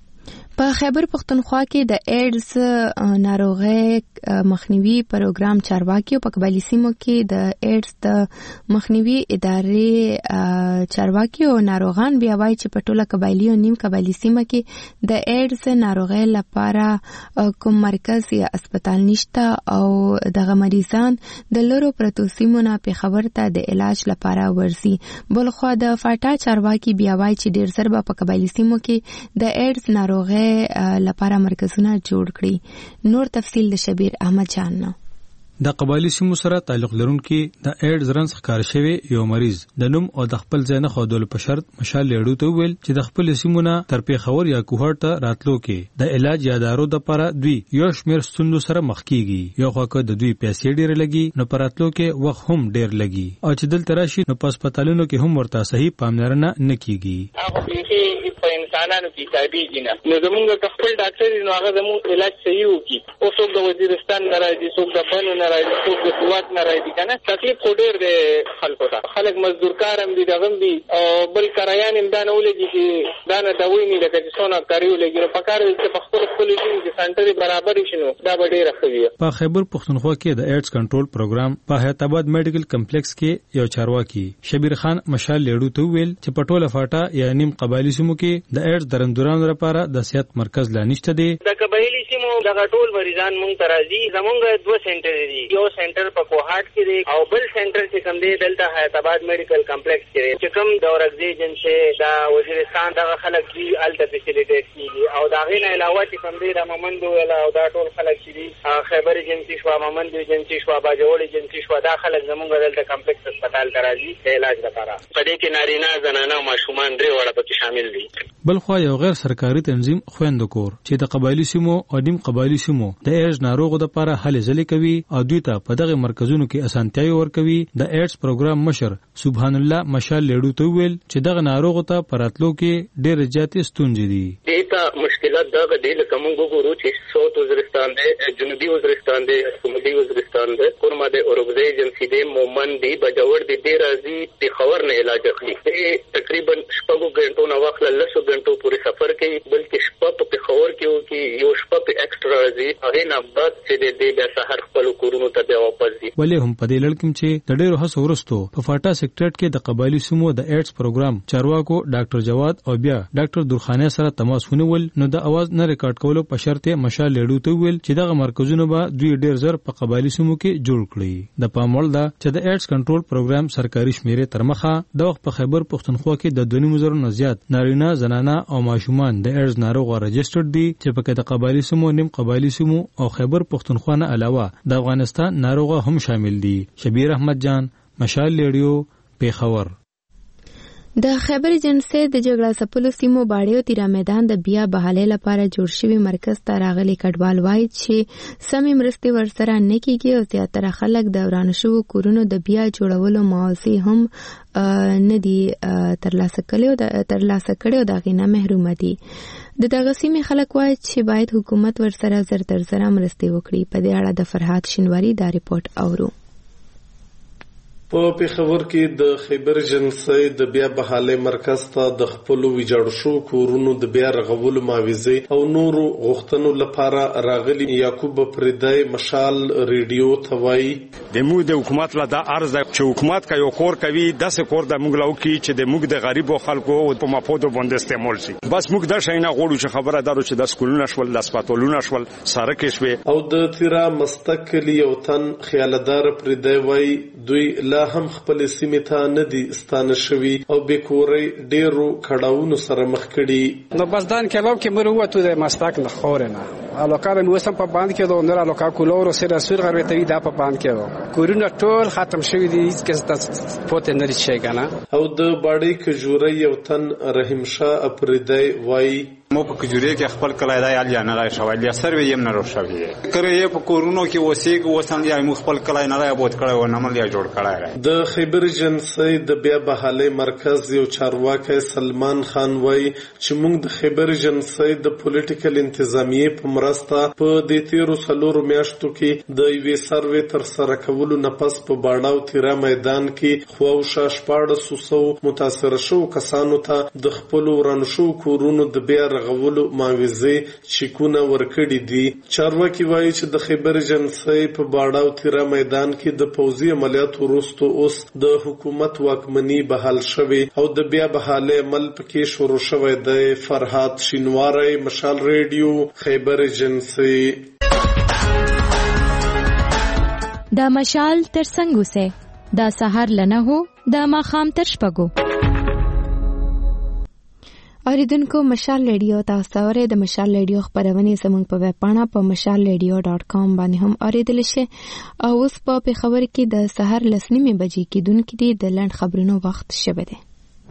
په خیبر پختونخوا کې د ایډز ناروغي مخنیوي پروګرام چارواکي په قبایلی سیمو کې د ایډز د مخنیوي ادارې چارواکي او ناروغان بیا وایي چې په ټوله قبایلی او نیم قبایلی سیمه کې د ایډز ناروغي لپاره کوم مرکز یا هسپتال نشته او دغه مریضان د لورو پرتو سیمو نه په خبر ته د علاج لپاره ورسي. بلخو د فاټا چارواکي بیا وایي چې ډیر زر په قبایلی سیمو کې د ایډز ناروغي لپاره مرکزونه جوړ کړي. نور تفصیل د شبیر احمد جان نه. د قبایلی سیمو سره تعلق لرونکي د ایډز رنس ښکار شوی یو مریض د نوم او د خپل ځای نه ښودلو په شرط مشال لیډو ته ویل چې د خپل سیمونه تر پیښور یا کوهټ ته راتلو کې د علاج یا دارو د لپاره دوی یو شمېر ستونزو سره مخ کیږي. یو خو که د دوی پیسې ډېرې لګي نو په راتلو کې وخت هم ډېر لګي او چې دلته راشي نو په هسپتالونو کې هم ورته صحیح پاملرنه نه کیږي. انسانانو کې حسابيږي نه نو زمونږ خپل ډاکټر نو هغه زموږ علاج صحیح وکي او څوک د وزیرستان نه راځي څوک د بنو نه راځي څوک د سواد نه راځي کنه تکلیف خو ډېر دی خلکو ته خلک مزدور کارم دي دغه دي او بل کرایان هم دا نه ولګي چې دا نه دوی نه لکه چې څونه کاریو لګي په کار چې په خپل دین کې سنټري برابر شنو دا به ډېر ښه وي. په خیبر پښتونخوا کې د ایډز کنټرول پروګرام په حیات آباد میډیکل کمپلیکس کې یو چارواکي شبیر خان مشال لیډو ته ویل چې په ټوله فاټا یا نیم قبایلی سیمو کې د ایډز درندورانو لپاره د صحت مرکز لا نشته دی. د قبایلی سیمو د ټول مریضان مونږ ترازی زمونږ دوه سنټر دي یو سنټر په کوهاټ کې دی او بل سنټر چې کوم دی دلته حیات آباد میډیکل کمپلیکس کې دی چې کوم د ورغزي جنشه دا وزیرستان دغه خلک دی الته فیسیلیټیټ کیږي او دا غیر علاوه چې کوم دی د ممندو او دا ټول خلک چې دی خیبر ایجنسی شو ممندو ایجنسی شو باجوړ ایجنسی شو دا خلک زمونږ دلته کمپلیکس هسپتال ترازی د علاج لپاره په دې کې نارینه زنانه او ماشومان درې وړه پکې شامل دي. بلخوا یو غیر سرکاري تنظیم خويندو کور چې د قبایلی سیمو او نیم قبایلی سیمو د ایډز ناروغو لپاره هلې ځلې کوي او دوی ته په دغه مرکزونو کې اسانتیاوي ورکوي. د ایډز پروګرام مشر سبحان الله مشال لیډو ته ویل چې دغه ناروغو ته پراتلو کې ډېر زیاتې ستونزې دي. دغه مشکلات دغه د کومو ګورو چې صوت وزیرستان دی جنوبي وزیرستان دی شمالي وزیرستان دی کورما دی اورغزي ایجنسی دی مومن دی بجوړ دی ډېر راځي په خبر نه علاج اخلي تقریبا شپږ غنټو نو وخت لږ غنټو پورې سفر کوي بلکې شپه په خور کې وو کې یو شپه په ایکسترا راځي هغه نه بعد چې د بیا سحر خپل کورونو ته بیا واپس دي. ولې هم په دې لړ کې چې د ډېرو هڅو وروسته په فاټا سیکټریټ کې د قبایلی سیمو د ایډز پروګرام چارواکو ډاکټر جواد او بیا ډاکټر درخانه سره تماس ونیول نو د اواز نه ریکارډ کولو په شرط مشال لیډو ته ویل چې دغه مرکزونه به دوی ډېر زر په قبایلی سیمو کې جوړ کړي. د پاموړ دا چې د ایډز کنټرول پروګرام سرکاري شمیرې تر مخه د وخت په خیبر پښتونخوا کې د 2.5 نه زیات نارینه زنانه او ماشومان د ایډز ناروغ رجسټرډ دي چې پکې د قبایلی سیمو نیم قبایلی سیمو او خیبر پښتونخوا نه علاوه د افغانستان ناروغ هم شامل دي. شبیر احمد جان مشال لیډیو پیښور. د خیبر ایجنسی د جګړه ځپلو سیمو باړیو تیرا میدان د بیا بحالۍ لپاره جوړ شوی مرکز ته راغلي کډوال وایي چې سمې مرستې ورسره نه کیږي او زیاتره خلک د ورانه شوو کورونو د بیا جوړولو معاوضې هم نه دي ترلاسه کړي او د هغې نه محرومه دي. د دغه سیمې خلک وایي چې باید حکومت ورسره زر تر زره مرستې وکړي. په دې اړه د فرهاد شینواري دا رپورټ اورو. په پیښور کې د خیبر ایجنسی د بیا بحالۍ مرکز ته د خپلو ویجاړ شوو کورونو د بیا رغولو معاوضې او نورو غوښتنو لپاره راغلي یعقوب پردی مشال ریډیو ته وایي د موږ د حکومت له دا عرض چې حکومت کا یو کور کوي داسې کور د موږ له وکړي چې د موږ د غریبو خلکو په مفادو باندې استعمال شي. بس موږ دا شی نه غواړو چې خبره دارو چې د سکولونو شول د هسپتالونو شول سارکې شوې. او د تیرا مستقلی یو تن خیالدار پردی وایي دوی لا هم خپل سیمې ته نه دي ستانه شوي او بیکوري ډیرو کډاونو سره مخ کړي. نو بس دان کباب کې مرو وته د مستق نه خورنه الوکار مو سم په باند کې دوه نه الوکا کولور سره سور غروي دا په باند کې کورونه ټول ختم شوی دي هیڅ کس پوت نه لري کنه. او د باډي کجوري یو تن رحیم شاه اپریدی وای مو په کجوري کې خپل کلای دا یال نه راي شوی یا سروي يم نه روشوي کړي په کورونو کې وسیګ وسن یا مو خپل کلای نه راي بوت کړي و نه مل یا جوړ کړي. د خیبر ایجنسی د بیا بحالۍ مرکز یو چارواکي سلمان خان وای چې موږ د خیبر ایجنسی د پولیټیکل انتظامیه په مرسته په د تیرو سلورو میاشتو کې د یوې سروي تر سره کولو نه پس په باډاو تیرا میدان کې خواوشا 1400 متاثر شو کسانو ته د خپل ورانشو کورونو د بیا غولو معاوضې چیکونه ورکړي دي. چارواکي وایي چې د خیبر ایجنسی په باډاو تیرا میدان کې د پوځي عملیاتو وروسته اوس د حکومت واکمني بحال شوی او د بیا بحالۍ عمل پکې شروع شوی دی. فرهاد شینواری مشال ریډیو خیبر ایجنسی. دا مشال تر څنګه سه دا سحر لنه هو دا ماخام تر شپږو. اوریدونکو مشال ریډیو تاسو اورئ د مشال ریډیو خبرونه زموږ په ویب پاڼه په mashalradio.com باندې هم اوریدل شي. او اوس په خبر کې د سحر 9:30 بجې کېدونکې دي د لند خبرونو وخت شوه دی.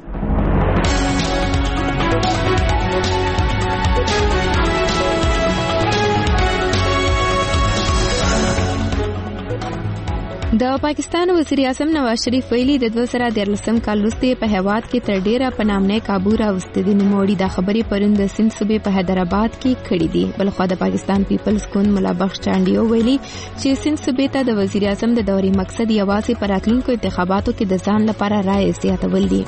د پاکستان وزیر اعظم نواز شریف ویلي د 2013 کال وروسته په هیواد کې تر ډیره په نامنه کابو راوستي دي. نوموړي دا خبرې پرون د سند صوبې په حیدرآباد کې کړې دي. بلخوا د پاکستان پیپلز ګوند ملا بخش چانډیو ویلي چې سند صوبې ته د وزیر اعظم د دورې مقصد یوازې پر راتلونکو انتخاباتو کې د ځان لپاره رائے زیاتول دي.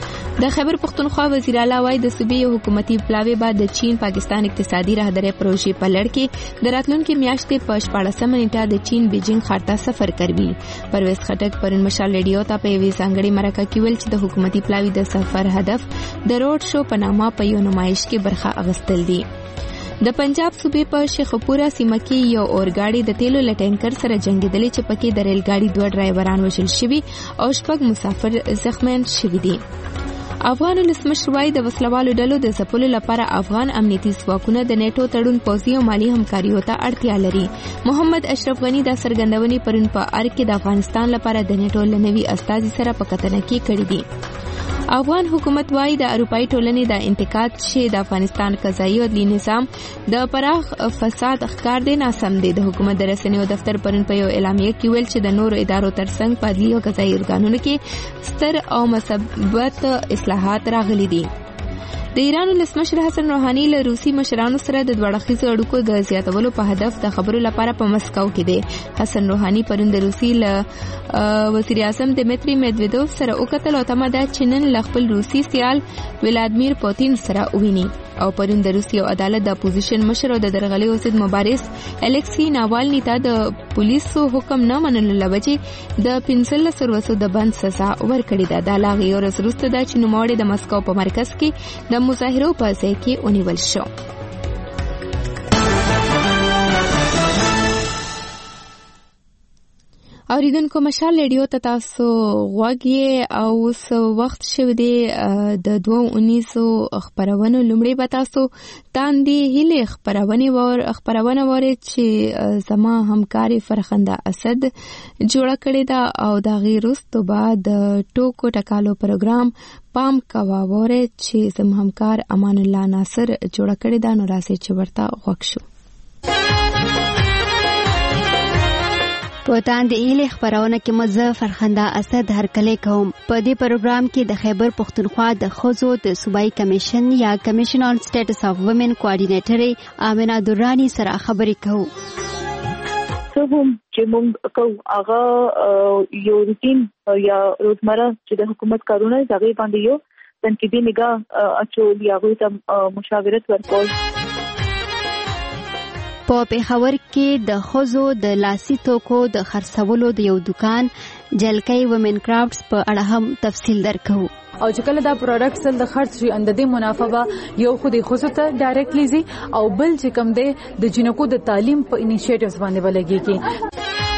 د خیبر پختونخوا وزیر اعلی وايي د صوبې حکومتي پلاوی بعد د چین پاکستان اقتصادي راهداري پروژې په لړ کې د راتلونکي میاشتې په 14 نیټه د چین بیجینګ ښار ته سفر کوي. پرویز خټک پرون مشال ریډیو ته په یوې ځانګړې مرکه کې ویل چې د حکومتي پلاوی د سفر هدف د روډ شو په نامه په یو نمایش کې برخه اخیستل دي. د پنجاب صوبې په شیخپورا سیمه کې یو اورګاډي د تیلو لټینکر سره جنگیدلې چې پکې د ریل ګاډي 2 ډرایوران وژل شوي او 6 مسافر زخمیان شوي دي. افغان ولسمشر وايي د وسلوالو ډلو د ځپلو لپاره افغان امنیتي ځواکونه د نیټو تړون پوځي او مالی همکاریو ته اړتیا لري. محمد اشرف غنی دا څرګندونې پرون په ارګ کې د افغانستان لپاره د نیټو لنوي استازي سره په کتنه کې کړې دي. افغان حکومت وايي د اروپאי ټولنې د انتقاد چې د افغانستان قضایي او عدلي نظام د پراخ فساد ښکار دی ناسم دی. د حکومت د رسنیو دفتر پرون په یو اعلامیه کې ویل چې د نورو ادارو ترڅنګ په عدلي او قضایي ارګانونو کې ستر او مثبت اصلاحات راغلي دي. د ایران ولسمشر حسن روحاني له روسي مشرانو سره د دوړخیزو اړیکو د زیاتولو په هدف د خبرو لپاره په مسکو کې دی. حسن روحاني پرون د روسي له وزیر اعظم دمیتری میدویدوف سره وکتل او تمه ده چې نن له خپل روسي سیال ولادمیر پوتین سره وویني. او پرون د روسي عدالت د اپوزیشن مشر او د درغلي ضد مبارز الکسی ناوالني ته د پولیسو حکم نه منلو لوجې د 15 ورځو د بند سزا ورکړې ده. دا لاغي ورځ وروسته ده چې نوموړی د مسکو په مرکز کې د مظاهرو په ځای کې ونیول شو. اوریدونکو مشال ریډیو ته تاسو غوږی او اوس وخت شوه دی د 2019 خبرونو لومړی به تاسو تاندې هیله خبرونه وره چې زما همکاري فرخنده اسد جوړه کړې ده او دا غیر وروسته بعد ټوکو ټکالو پروګرام پام کوا وره چې زم همکار امان الله ناصر جوړه کړې ده. نو راځي چې ورته غوښ شو. په تاندې هیله خبرونه کې مزه فرخنده اسد هرکلی کوم. په دې پروګرام کې د خیبر پختونخوا د ښځو د صوبایي کمیشن یا کمیشن آن سټیټس اف وومن کوارډینیټر آمنه درانی سره خبرې کوو. څوم چې موږ کوو هغه یو روتین یا روزمره چې د حکومت کارونه ځای باندې یو تنقیدي نگاه اچول یا غوښ ته مشاورت ورکول. په پیښور کې د ښځو د لاسي توکو د خرڅولو د یو دکان جلکۍ ومن کرافټس په اړه هم تفصیل درکو. او چې کله دا پروډکټ سل د خرڅ شي اند د منافع به یو خو د ښځو ته ډایرکټلی زی او بل چې کم دی د جنکو د تعلیم په انیشیټیوز باندې ولګي.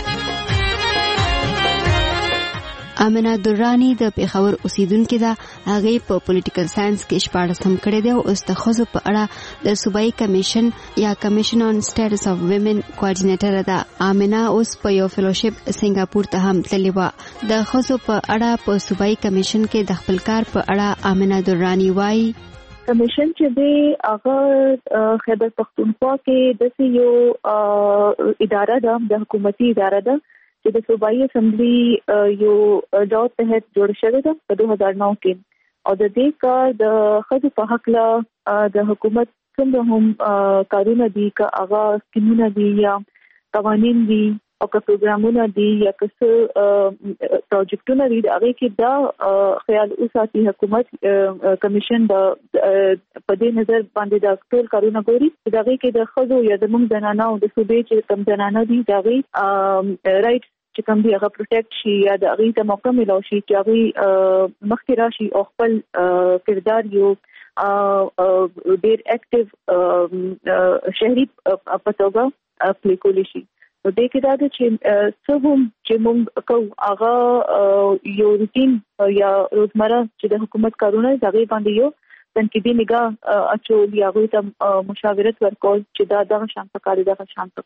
امنه درانی د پیښور اوسیدونکو ده. هغه په پولیټیکل ساينس کې 14 کړي دی او اوس د ښځو په اړه د صوبایي کمیشن یا کمیشن آن سټیټس اف وومن کوارډینیټر ده. امنه اوس په یو فیلوشپ سنگاپور ته هم تللی و. د ښځو په اړه په صوبایي کمیشن کې د خپل کار په اړه امنه درانی وایي کمیشن چې دی هغه خیبر پختونخوا کې د یو اداره ده د حکومتي اداره ده چې د صوبایي اسمبلی یو ډاو تحت جوړ شوی ده په 2009 کې او د دې کار د ښځو په حق لا د حکومت څنګه هم کارونه دي که هغه سکیمونه دي یا قوانین دي او که پروګرامونه دي یا که څه پروجیکټونه دي هغه کې دا خیال اوساتي حکومت کمیشن د په دې نظر باندې د ټول کارونه ګوري چې هغه کې د ښځو یا د موږ زنانو د صوبې چې کم زنانه دي دا غي رائټ چې کوم دی هغه پروټیکټ شي یا د هغه د موقع ملو شي چې هغه مخکې راشي او خپل کردار یو ډیر اکټیو شهري پټوګه پلی کولی شي. نو دې کې دا چې څوم چې موږ کوو هغه یو روتین یا روزمره چې د حکومت کارونه ځای باندې یو تنقیدي نگاه اچول یا غوي ته مشاورت ورکول چې دا دغه شان پکار دي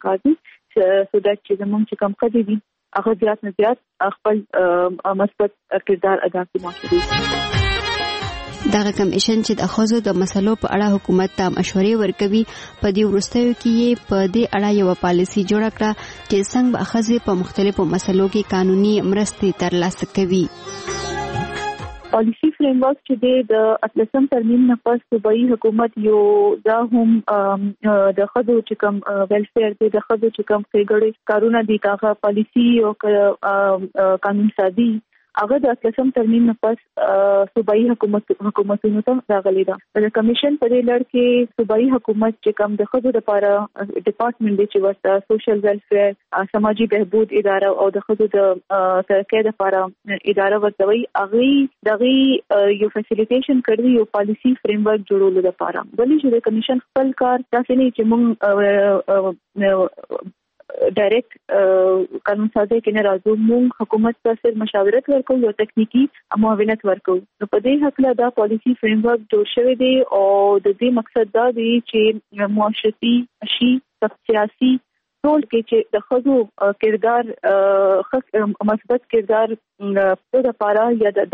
سو دا چې زمونږ چې کم خدي دي هغه زیات نه زیات خپل مثبت کردار ادا کوي. دغه کمیشن چې د خزو د مسلو په اړه حکومت ته مشورې ورکوي په دې وروستیو کې یې په دې اړه یو پالیسی جوړ کړه چې څنګه به خزې په مختلفو مسلو کې قانوني مرستې ترلاسه کوي. پالیسی فریم ورک چې د اتلسم ترمیم نه پس صوبایي حکومت یو دا هم د خزو چې کوم ویلفیر دی د خزو چې کوم څنګه کارونه دي هغه پالیسی او قانون سازي هغه د اتلسم ترمیم نه پس صوبایي حکومتونو ته راغلی دا. د کمیشن په دې لړ کې صوبایي حکومت چې کوم د خزو لپاره ډپارټمنټ دی چې ورته سوشل ویلفیر سماجی بهبود اداره او د خزو د ترقۍ لپاره اداره ورتوي هغه دغه یو فیسیلیټیشن کړی یو پالیسی فریم ورک جوړولو لپاره. بلې چې د کمیشن خپل کار تاسو نه چې موږ ډایرکټ قانون سازي کې نه راځو موږ حکومت ته صرف مشاورت ورکو او تکنیکی معاونت ورکو. نو په دې حق لا دا پالیسی فریم ورک جوړ شوی دی او د دې مقصد دا دی چې معاشرتي سیاسي ټول کې چې د خزو کردار مثبت کردار په لپاره یا د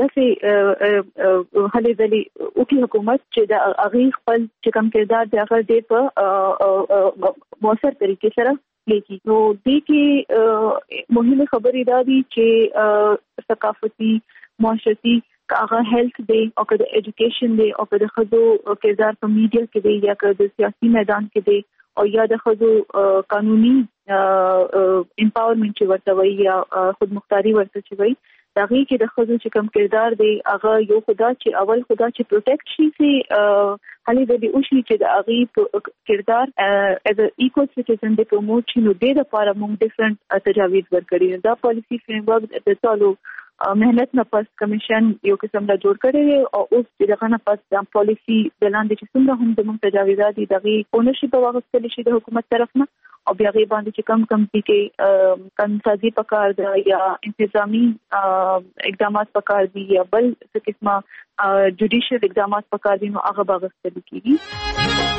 داسې هلي ځلي او کی حکومت چې د اغي خپل چې کم کردار د هغه دی په موثر طریقې سره لیکي. نو دې کې مهمه خبرې دا دي چې ثقافتي معاشرتي کاغه هیلث دی او که د ایجوکیشن دی او که د خزو کردار په میډیا کې دی یا که د سیاسي میدان کې دی او یا د خزو قانوني امپاورمنت چې ورته وي یا خودمختاري ورته چې وي دغه کې د خزو چې کم کردار دی هغه یو خدا چې اول خدا چې پروټیکټ شي سي هلي د او شي چې د هغه کردار از ا ایکو سټیزن د پروموټ شي نو د لپاره موږ ډیفرنٹ تجاویز ورکړي. دا پالیسی فریم ورک د ټولو مهنت نه پس کمیشن یو قسم لا جوړ کړي او اوس دغه نه پس د پالیسی دلاندې چې څومره هم د موږ تجاویزات دي دغه اونرشپ واغستل شي د حکومت طرف نه او بیا غي باندې چې کم دي کې قانون سازي پکار دی یا انتظامی اقدامات پکار دي یا بل څه قسمه جوډیشل اقدامات پکار دي نو هغه واغستل کیږي.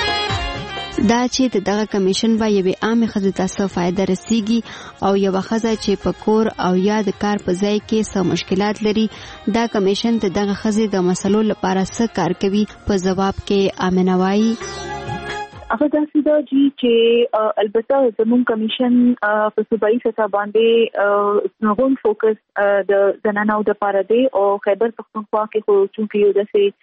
دا چې دغه کمیشن به یوه عامه خزو ته فائدہ رسیږي او یو خزه چې په کور او یا د کار په ځای کې څه مشکلات لري دا کمیشن ته دغه خزې د مسلو لپاره څه کار کوي په جواب کې امنوي. هغه داسې دا چې البته زموږ کمیشن په صوبایي سطح باندې نوون فوکس د زنانو د لپاره دی او خیبر پختونخوا کې خو چې یو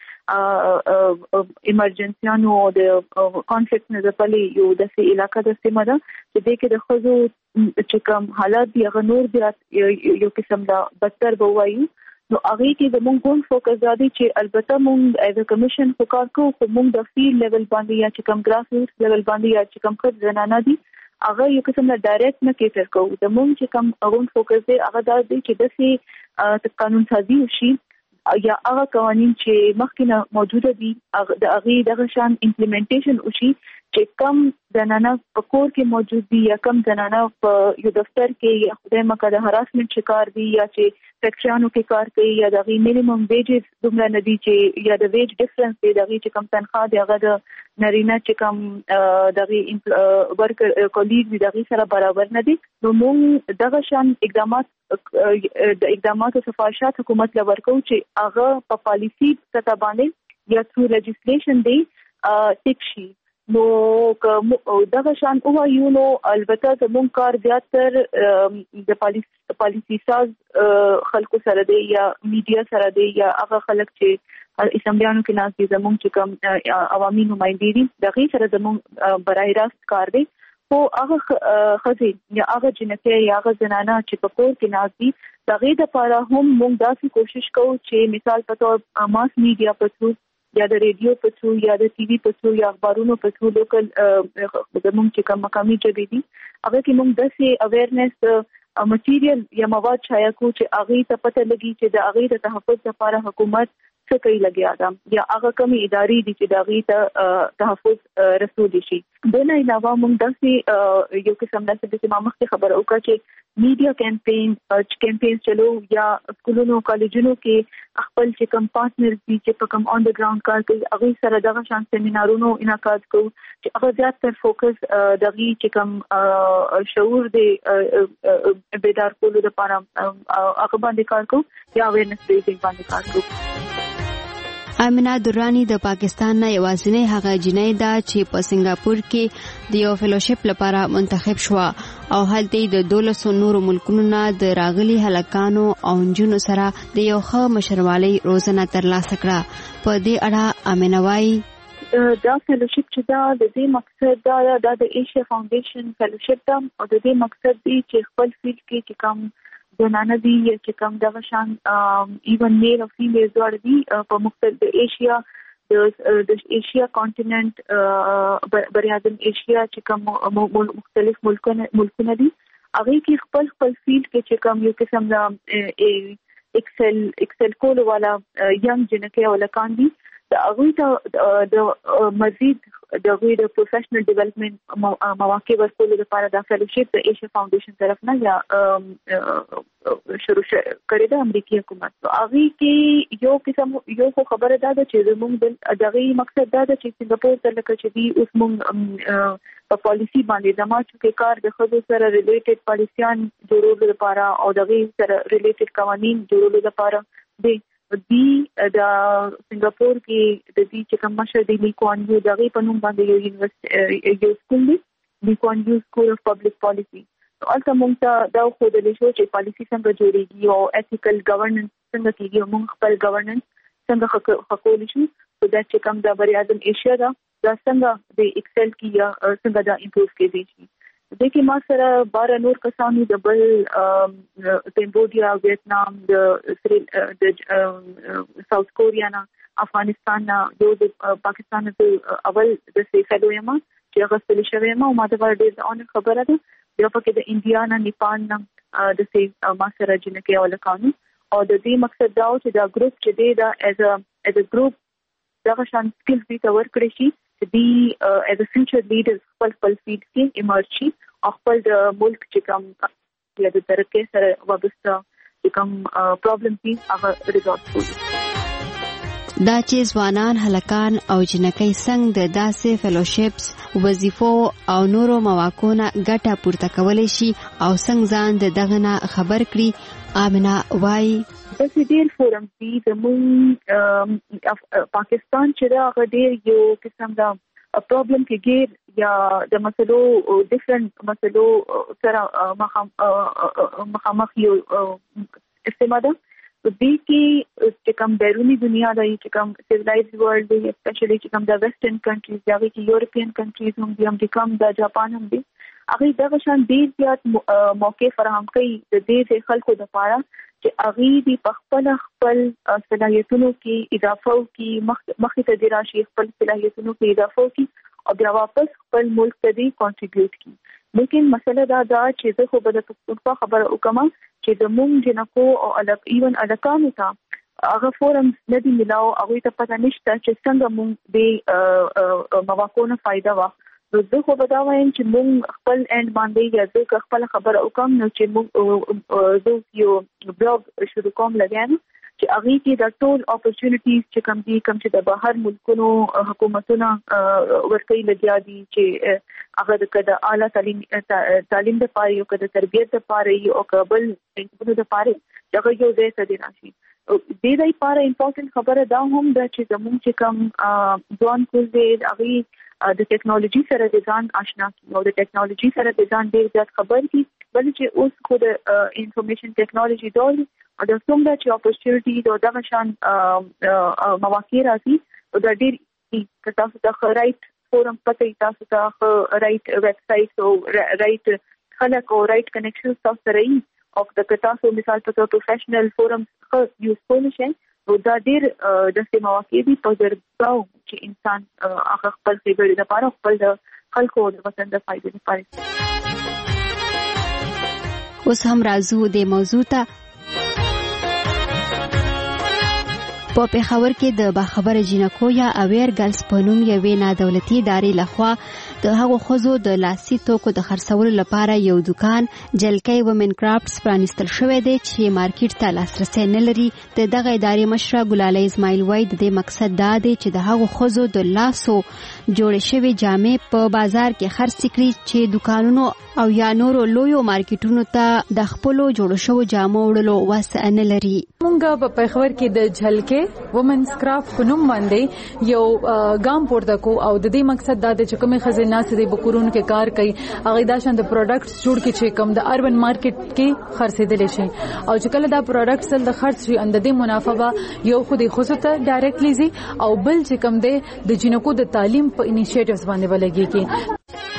داسې ایمرجنسیانو او د کانفلیکټ نه ځپلې یو داسې علاقې د سیمه ده چې د کې د خزو چې کوم حالات دی هغه نور بیا یو قسم دا بدتر به وایي. نو هغه کې د مونږ فوکس دی چې البته مونږ ایز ا کمیشن فکر کوو چې مونږ د فیلډ لیول باندې یا چې کم ګراس روټ لیول باندې یا چې کم خد زنانه دي هغه یو قسم نه ډایرکټ نه کیټر کوو. د مونږ چې کم اون فوکس دی هغه دا دی چې د قانون سازي وشي یا هغه قوانين چې مخکې موجوده دي د هغه دغه شان امپلیمنټیشن وشي چې کم زنانه په کور کې موجود دي یا کم زنانه په یو دفتر کې یا خدای مکه د هراسمنت شکار دي یا چې فیکټریانو کې کار کوي یا د مینیمم ویجز دومره نه دي چې یا د ویج ډیفرنس دی دغه چې کم تنخواه دی هغه د نارینه چې کم دغه ورکر کولیګ دی دغه سره برابر نه دي. نو موږ دغه شان اقدامات او سفارشات حکومت له ورکو چې هغه په پالیسی سطح باندې یا ثرو لیجسلیشن دی ټیک شي. نو دغه شان او یو نو البته زموږ کار زیاتر د پالیسی ساز خلکو سره دی یا میډیا سره دی یا هغه خلک چې اسمبلیانو کې ناس دي زموږ چې کوم عوامي نمائندګي دي دغه سره زموږ برای راست کار دی. خو هغه خزي یا هغه جنکه یا هغه زنانه چې په کور کې ناس دي دغه لپاره هم موږ داسې کوشش کوو چې مثال په تور ماس میډیا په څو یا د ریډیو په څو یا د ټي وي په څو یا اخبارونو په څو لوکل زموږ چې کوم مقامي ژبې دي هغه کې موږ داسې اویرنس مټیریل یا مواد شایع کوو چې هغه ته پته لګي چې د هغه د تحفظ لپاره حکومت څه کوي لګیا ده یا هغه کومي ادارې دي چې دغه ته تحفظ رسول شي. دنه علاوه موږ داسې یو قسم د مخکې خبره وکړه چې میډیا کیمپین چلو یا سکولونو کالجونو کې خپل چې کوم پارټنرز دي چې په کوم اون د ګراوند کار کوي هغه سره دغه شان سیمینارونو انعقاد کوو چې هغه زیات تر فوکس دغه چې کوم شعور دی بیدار کولو لپاره هغه باندې کار کوو یا اویرنس ریزینګ باندې کار کوو. آمنه درانی د پاکستان نه یوازینی هغه جنۍ ده چې په سنگاپور کې د یو فیلوشپ لپاره منتخب شو او هلته د 1200 نورو ملکونو نه د راغلي هلکانو او نجونو سره د یو ښه مشروالی روزنه ترلاسه کړه. په دې اړه آمنه وايي دا فیلوشپ چې دا د دې مقصد دا د ایشیا فاونډیشن فیلوشپ دا او د دې مقصد دی چې خپل فیلډ کې چې کوم زنانه دي یا چې کوم دغه شان ایون میل او فیمیل ځوړ دي په مختلف ایشیا د ایشیا کانټیننت بریادم ایشیا چې کوم مختلف ملکونه دي هغه کې خپل فیلډ کې چې کوم یو قسم د ایکسل کول والا ینګ جنکه او لکان دي د هغه د مزید دغه د پروفیشنل ډیولپمنٹ مواقع ورکول لپاره د فیلوشپ د ایشیا فاونډیشن طرف نه یا شروع کړی د امریکایي حکومت. هغه کې یو قسم یو خبره ده چې موږ دغه مقصد ده چې سنگاپور ته لکه چې دی اوس موږ په پالیسی باندې د ماچو کې کار د خدو سره ریلیټډ پالیسيان جوړولو لپاره او دغه سره ریلیټډ قوانين جوړولو لپاره دی د سنگاپور کې د دې چې کوم مشر دی لیکوان یو دغه په نوم باندې یو یونیورسيټي یو سکول دی لیکوان یو سکول اف پبلک پالیسی. البته موږ ته دا خو د لشو چې پالیسی څنګه جوړیږي او ایتیکل گورننس څنګه کیږي موږ خپل گورننس څنګه حقوق شو په دا چې کوم د بری اعظم ایشیا دا څنګه د ایکسل کې یا څنګه دا امپروو کېږي. د کې ما سره 12 نور کسانو د بل کمبودیا ویتنام د ساوث کوریا نه افغانستان نه یو د پاکستان ته اول د فیلو یما چې هغه سلی شوی ما ما د ډیر اون خبره ده بیا پکې د انډیا نه نیپال نه د سی ما سره جنکه او لکانو او د دې مقصد دا چې دا ګروپ چې دی دا از ا ګروپ دا شان سکلز دي تور کړی شي دی as a future leaders خپل فیلډ کې ایمرج شي او خپل د ملک چې کوم یا د ترقۍ سره وابسته چې کوم پرابلم دي هغه ریزالو کړي. دا چې ځوانان هلکان او جنکۍ څنګه د داسې فیلوشپس وظیفو او نورو مواقعو نه ګټه پورته کولی شي او څنګه ځان د دغه نه خبر کړي. آمنه وايي د ډیر فورم دي زموږ پاکستان چې دا غډیر یو قسم دا پرابلم کې ګیر یا د مسلو ډیفرنٹ مسلو سره مخامخ یو استعمال دي کې چې کوم بیرونی دنیا دا چې کوم سیویلایزډ ورلد دی اسپیشلی چې کوم د ویسټرن کنټریز دا چې یورپین کنټریز هم دي امریکا هم د جاپان هم دي هغه د غشان ډیر زیات موقع فراهم کوي د دې خلکو لپاره چې هغه دی خپل صلاحیتونو کې اضافه کوي مخې ته د راشي خپل صلاحیتونو کې اضافه کوي او بیا واپس خپل ملک ته دی کنټریبیوټ کوي. لیکن مسله دا چې زه خو به د پښتونخوا خبره وکم چې د مونږ جنکو او ایون الکانو ته هغه فورم نه دی ملاو هغه ته پته نشته چې څنګه مونږ د مواقعو نه فائدہ واخلو. زه خو به دا وایم چې مونږ خپل اند باندې یا زه خپل خبره وکم نو چې مونږ زه یو بلاګ شروع کوم لګیم چې هغه کې د ټول اپورچونټیز چې کوم دي کوم چې د بهر ملکونو حکومتونو ورکوي لګیا دي چې هغه د اعلی تعلیم د پاره یو د تربیت د پاره یو قبل د پاره هغه یو ځای ته دی راشي. د دې لپاره امپورټنت خبره دا هم ده چې زموږ چې کوم ځوان کول دي هغه د ټیکنالوژي سره د ځان آشنا کی او د ټیکنالوژي سره د ځان ډیر زیات خبر کی بل چې اوس خو د انفارمیشن ټیکنالوژي دور او د څومره چې اپورچونټی د دغه شان مواقع راځي دا ډیر چې تاسو د رائټ فورم پته تاسو ته رائټ ویب سټ او رائټ خلک او رائټ کنیکشن تاسو سره ای او د تاسو مثال په پروفیشنل فورم خو یوزفول شي نو دا ډیر د سیمه مواقع دي په درځاو چې انسان هغه خپل خبرې د پاره خپل د خلکو د وطن د فائدې لپاره. اوس هم راځو د موضوع ته. په پېښور کې د باخبره جینکو یا اویر ګرلز په نوم یوې نادولتي ادارې لخوا د هغو ښځو د لاسي توکو د خرڅولو لپاره یو دکان جلکۍ ومن کرافټس پرانیستل شوی دی چې مارکیټ ته لاسرسی نه لري. د دغه ادارې مشره ګلاله اسماعیل وایي د دې مقصد دا دی چې د هغو ښځو د لاسو جوړې شوې جامې په بازار کې خرڅ کړي چې دکانونو او یا نورو لویو مارکیټونو ته د خپلو جوړو شوو جامو وړلو وس نه لري. مونږ په پېښور کې د جلکۍ وومنز کرافټ په نوم باندې یو ګام پورته کو او د دې مقصد دا دی چې کومې ښځې ناسې د بکورونو کې کار کوي هغه دا شان د پروډکټس جوړ کړي چې کوم د اربن مارکیټ کې خرڅېدلی شي او چې کله دا پروډکټس د خرڅ شي د دې منافع به یو خو د ښځو ته ډایرکټلی ځي او بل چې کوم دی د جینکو د تعلیم په انیشیټیوز باندې ولګېږي.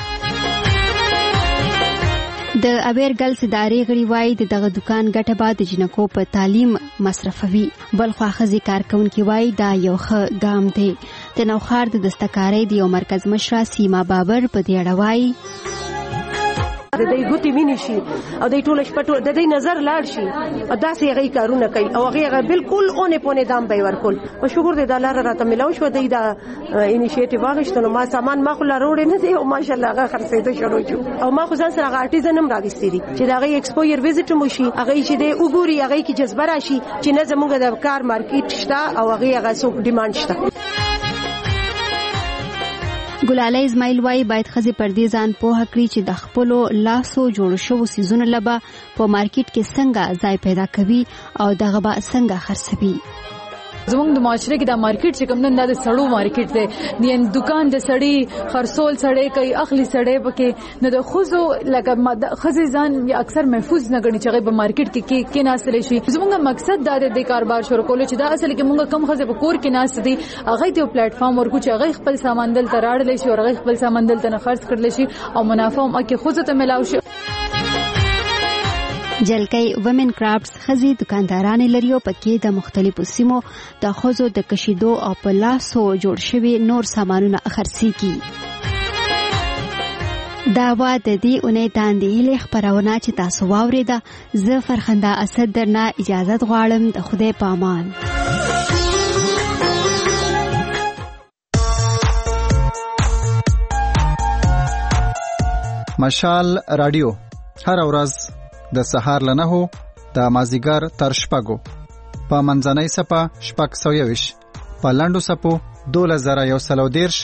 د اویر ګرلز ادارې غړي وایي دغه دکان ګټه به د جینکو په تعلیم مصرفوي. بلخوا ښځې کارکونکي وایي دا یو ښه ګام دی. د نوښار د دستکارۍ د یو مرکز مشره سیما بابر په دې اړه وایي د دې ګوتې ویني شي او د ټوله شپه د دې نظر لاړ شي او داسې هغه کارونه کوي او هغه بالکل اونې پونه دام به ورکول. په شکر د دلار راته ملاو شو د دا انیشیټیو واغښتنو ما سامان ما خو لا روړې نه دی او ماشاءالله هغه خرڅېده شروع شو او ما خو ځان سره هغه آرټیزن هم راغستې دي چې دا هغه ایکسپویر وزټ مو شي هغه چې د وګوري هغه کې جذبه راشي چې نه زموږ د کار مارکیټ شته او هغه سو ډیماند شته. ګلاله اسماعیل وایي باید ښځې پر دې ځان پوهه کړي چې د خپلو لاسو جوړ شوو څیزونو لبه په مارکیټ کې څنګه ځای پیدا کوي او دغه به څنګه خرڅوي. زموږ د معاشره کې دا مارکیټ چې کوم نه د سړو مارکیټ دی یعنی دکان د سړی خرڅول سړی کوي اخلي سړی پکې نه د خوځو لکه خزې ځان یا اکثر محفوظ نه غني چې هغه په مارکیټ کې ناسل شي. زموږ مقصد دا دی د کاروبار شروع کول چې دا اصل کې موږ کم خزې په کور کې ناس دي هغه ته پلیټ فارم ورکو چې هغه خپل سامان دلته راړل شي او هغه خپل سامان دلته نه خرڅ کړل شي او منافع هم کې خوځو ته ملاوي شي. جلکۍ ومن کرافټس ښځې دکاندارانې لري او پکې د مختلفو سیمو د ښځو د کشیدو او په لاسو جوړ شوي نور سامانونه خرڅېږي. دا وا د دې اونۍ د اندهیلې خپرونه چې تاسو واورېده. زه فرخنده اسد درنه اجازت غواړم. د خدای په امان. مشال رادیو هر ورځ د سهار ل 9 د مازیګر تر شپږو په منځنۍ صفه 6:20 په لاندو صفو 2130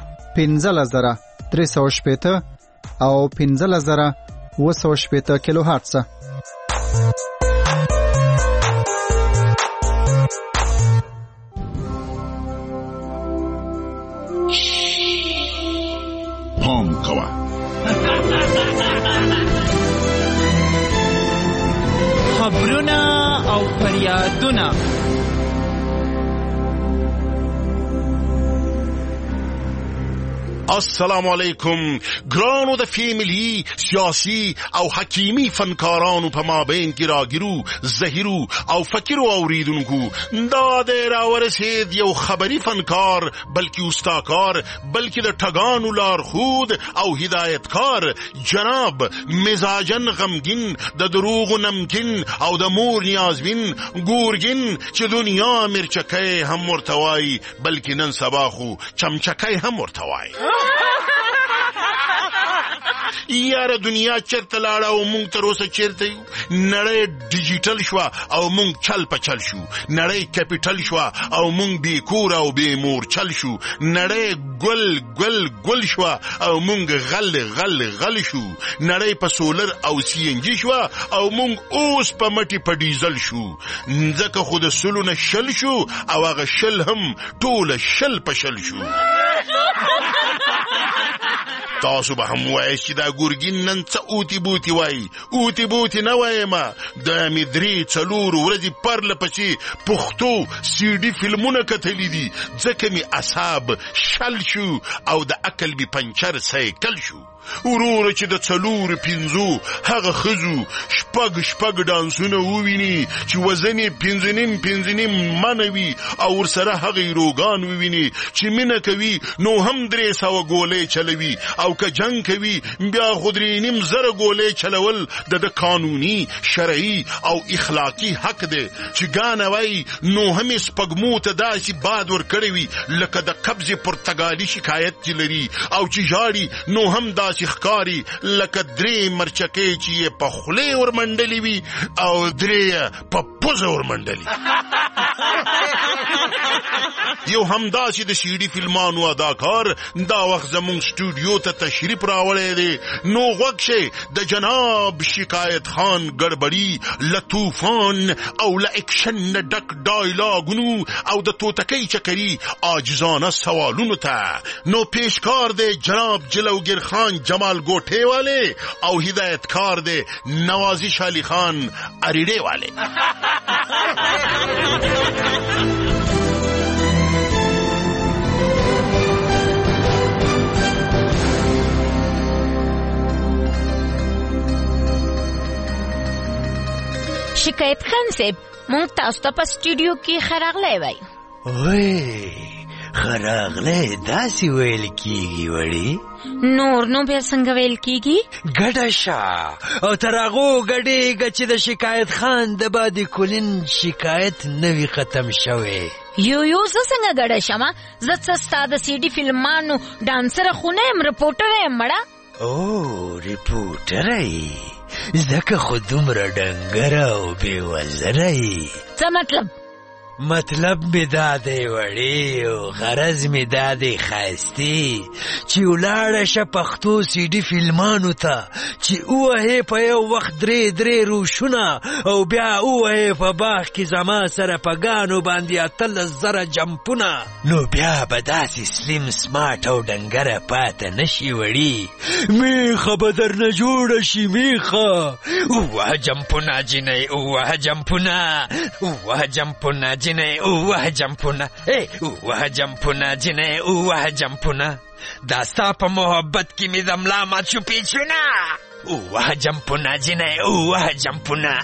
15380 او 15780 کیلو هرتز. پام کوه خبرونه او فریادونه السلام علیکم ګرانو د فیملی سیاسی او حکیمی فنکارانو په مابین کې راګیرو زهیرو او فکرو اوریدونکو دا د راورسید یو خبری فنکار بلکې استاکار بلکې د ټګانو لار خود او هدایتکار جناب مزاجن غمگین د دروغ نمکین او د مور نیازبین ګورګین چې دنیا مرچکه هم ورتوای بلکې نن سبا خو چمچکه هم ورتوای. یاره دنیا چرته لاړه او مونږ تر اوسه چیرته یو. نړۍ ډیجیټل شو او مونږ چل په چل شو. نړۍ کیپیټل شو او مونږ بې کور او بې مور چل شو. نړۍ ګل ګل ګل شو او مونږ غل غل غل شو. نړۍ په سولر او سی ان جی شو او مونږ اوس په مټي په ډیزل شو. ځکه خو د سلو نه شل شو او هغه شل هم ټول شل په شل شو. تاسو به هم وایئ چې دا ګورګین نن څه اوتی بوتی وایي. اوتی بوتی نه وایم د مې 3-4 ورځې پرله پسې پښتو سی ډي فلمونه کتلي دي ځکه مې اعصاب شل شو او د عقل مې پنچر سایکل شو. وروره چې د 4-5 هغه ښځو شپږ ډانسونه وویني چې وزن یې 5.5 منه وي او ورسره هغې روګان وویني چې مینه کوي نو هم 300 ګولۍ چلوي او که جنگ کوي بیا خو 3.5 ګولۍ چلول د قانوني شرعي او اخلاقی حق دی چې ګانه وای نو هم سپګمو ته داسې باد ورکړی وي لکه د قبض پرتګالي شکایت چې لري او چې ژاړي نو هم داسې ښکاري لکه 3 مرچکې چې یې په خولې ورمنډلې وي او 3 په پوزه ورمنډلې. یو همداسې د سیډي فلمانو اداکار دا وخت زمونږ سټوډیو ته تشریف راوړی دی. نو غوږ شئ د جناب شکایت خان ګړبړي له طوفان او له اکشن نه ډک ډایلاګونو او د توتکۍ چکري عاجزانه سوالونو ته. نو پیشکار دی جناب جلوگر خان جمال ګوټې والے او هدایتکار دی نوازش علی خان اریډې والے. شکایت خان صاحب مونږ تاسو ته په سټوډیو کې خراغلی وای. وای خراغلی داسې ویل کیږي وړي؟ نور نو بیا څنګه ویل کیږي؟ ګډه شه او تر هغو ګډېږه چې د شکایت خان د بادي کلین شکایت نوي ختم شوی. یو زه څنګه ګډه شمه؟ زه څه ستا د سیډي فلمانو ډانسره خو نه یم، رپورټره یم مړه. او رپورټره یې؟ ځکه خو دومره ډنګره او بې وزره یې. څه مطلب؟ مطلب می دا دی وړي او غرض می دا دی ښایستې چې ولاړه شه پښتو سیډي فلمانو ته چې ووهې په یو وخت 3 روشونه او بیا ووهې په باغ کې زما سره په ګانو باندې 18,000 جمپونه. نو بیا به داسې سلیم سمارټ او ډنګره پاته نشي وړي. میخه به درنه جوړه شي میخه. اوه جمپونه جینۍ اوه جمپونه اوه جمپونه جنې اوه جمپونه اوه جمپونه جنې اوه جمپونه. دا ستا په محبت کې مې د ملا مات شو پیچونه. اوه جمپونه جنې اوه جمپونه.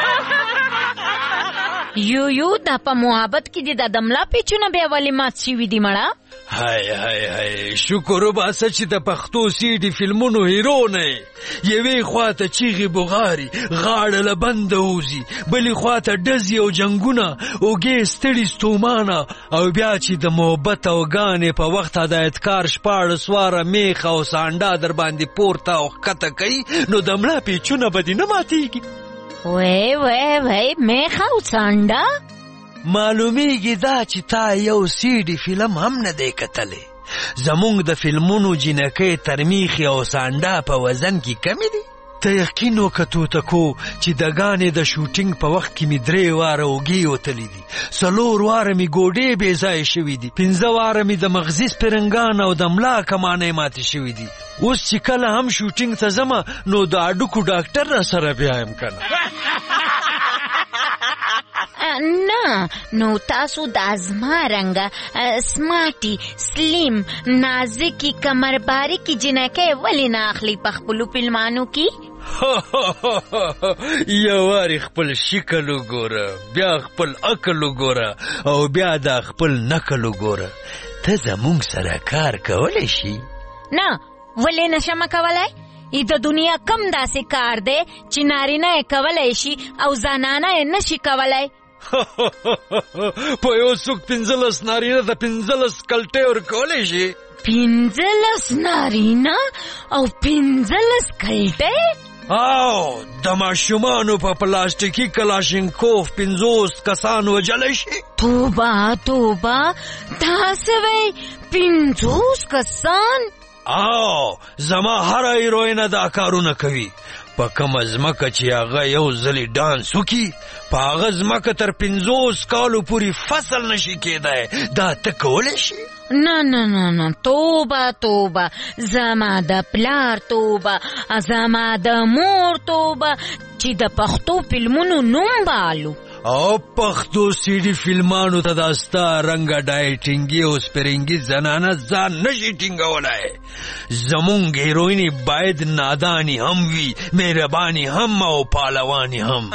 یو دا په محبت کې دې د ملا پیچونه بیا ولې مات شوي دي مړه؟ هاي شکر وباسه چې د پښتو سیډي فلمونو هیرو نه. یوې خواته چیغې بغاري غاړه له بنده وځي، بلې خواته ډزې او جنګونه اوږې ستړي ستومانه او بیا چې د محبت او ګانې په وخت هدایتکار 14 واره میخ او سانډا در باندې پورته او ښکته کوي نو د ملا پیچونه به دې نه ماتېږي. وای میخ او سانډا؟ معلومیږي دا چې تا یو سیډي فلم هم نه دی کتلی. زمونږ د فلمونو جنکۍ ترمیخي او سانډا په وزن کې کمی دي. ته یقین وکړه توتکو چې د ګانې د شوټینګ په وخت کې مې 3 واره اوږې وتلي دي، 4 واره مې ګوډې بې ځایه شوي دي، 15 واره مې د مغزي سپرنګان او د ملا کمانۍ ماتې شوي دي. اوس چې کله هم شوټینګ ته ځمه نو د اډوکو ډاکټر را سره بیایم کنه. نه نو تاسو د ازما رنګه سمارټي سلیم نازکي کمرباري کی جنکۍ ولې نه اخلي په خپلو فلمانو کې؟ یو وارې خپل شکل وګوره، بیا خپل عقل وګوره او بیا د خپل نقل وګوره. ته زمونږ سره کار کولی شي؟ نه ولې نشم کولی؟ د دنیا کم داسې کار دی چې نارینه یې کولی شي او زنانه یې نشي کولی. په یو څوک 15 نارینه د 15 کلټې ورکولی شي؟ 15 نارینه او 15 کلټې؟ او د ماشومانو په پلاستیکي کلاشینکوف 50 کسان وجلی شي؟ توبه دا څه وی 50 کسان؟ او زما هر هیروینه دا کارونه کوي. په کومه ځمکه چې هغه یو ځلې ډانس وکړي په هغه ځمکه تر 50 کالو پورې فصل نشي کېدی. دا ته کولی شي؟ نه توبه زما د پلار توبه، زما د مور توبه چې د پښتو فلمونو نوم بالو. او پښتو سی ډي فلمانو ته دا ستا رنګه ډایټینګي او سپرینګي زنانه ځان نشي ټینګولای. زمونږ هیروینې باید نادانی هم وي، مهرباني هم او پهلواني هم.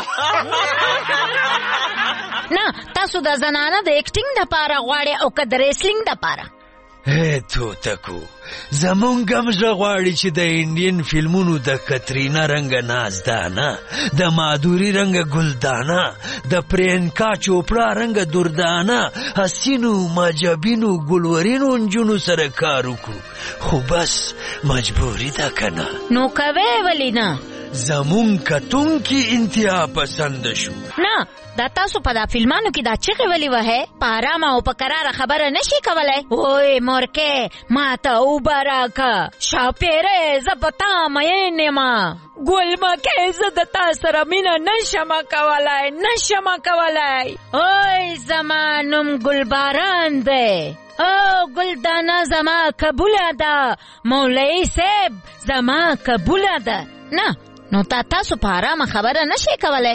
نه تاسو د زنانه د اکټینګ دپاره غواړئ او که د ریسلینګ دپاره؟ هی توتکو زمونږ هم زړه غواړي چې د انډین فلمونو د کترینا رنګه نازدانه، د مادوري رنګه ګلدانه، د پرینکا چوپړه رنګه دردانه، حسینو ماجبینو ګلورینو نجونو سره کار وکړو، خو بس مجبوري ده که نه؟ نو کوې ولې نه؟ زمونږ کتونکي انتها پسند شو. نه دا تاسو په دا فلمانو کې دا چغې ولې وهئ؟ په ارامه او په کراره خبره نشي کولی؟ اوی مورکې ما ته اوبه راکه، شاپیرې زه په تا مین یمه، ګلمکې زه د تا سره مینه نشمه کولی. اوی زما نوم ګلباران دی، او ګلدانه زما قبوله ده، مولوي صاحب زما قبوله ده. نه نو تاسو په ارامه خبره نشي کولی.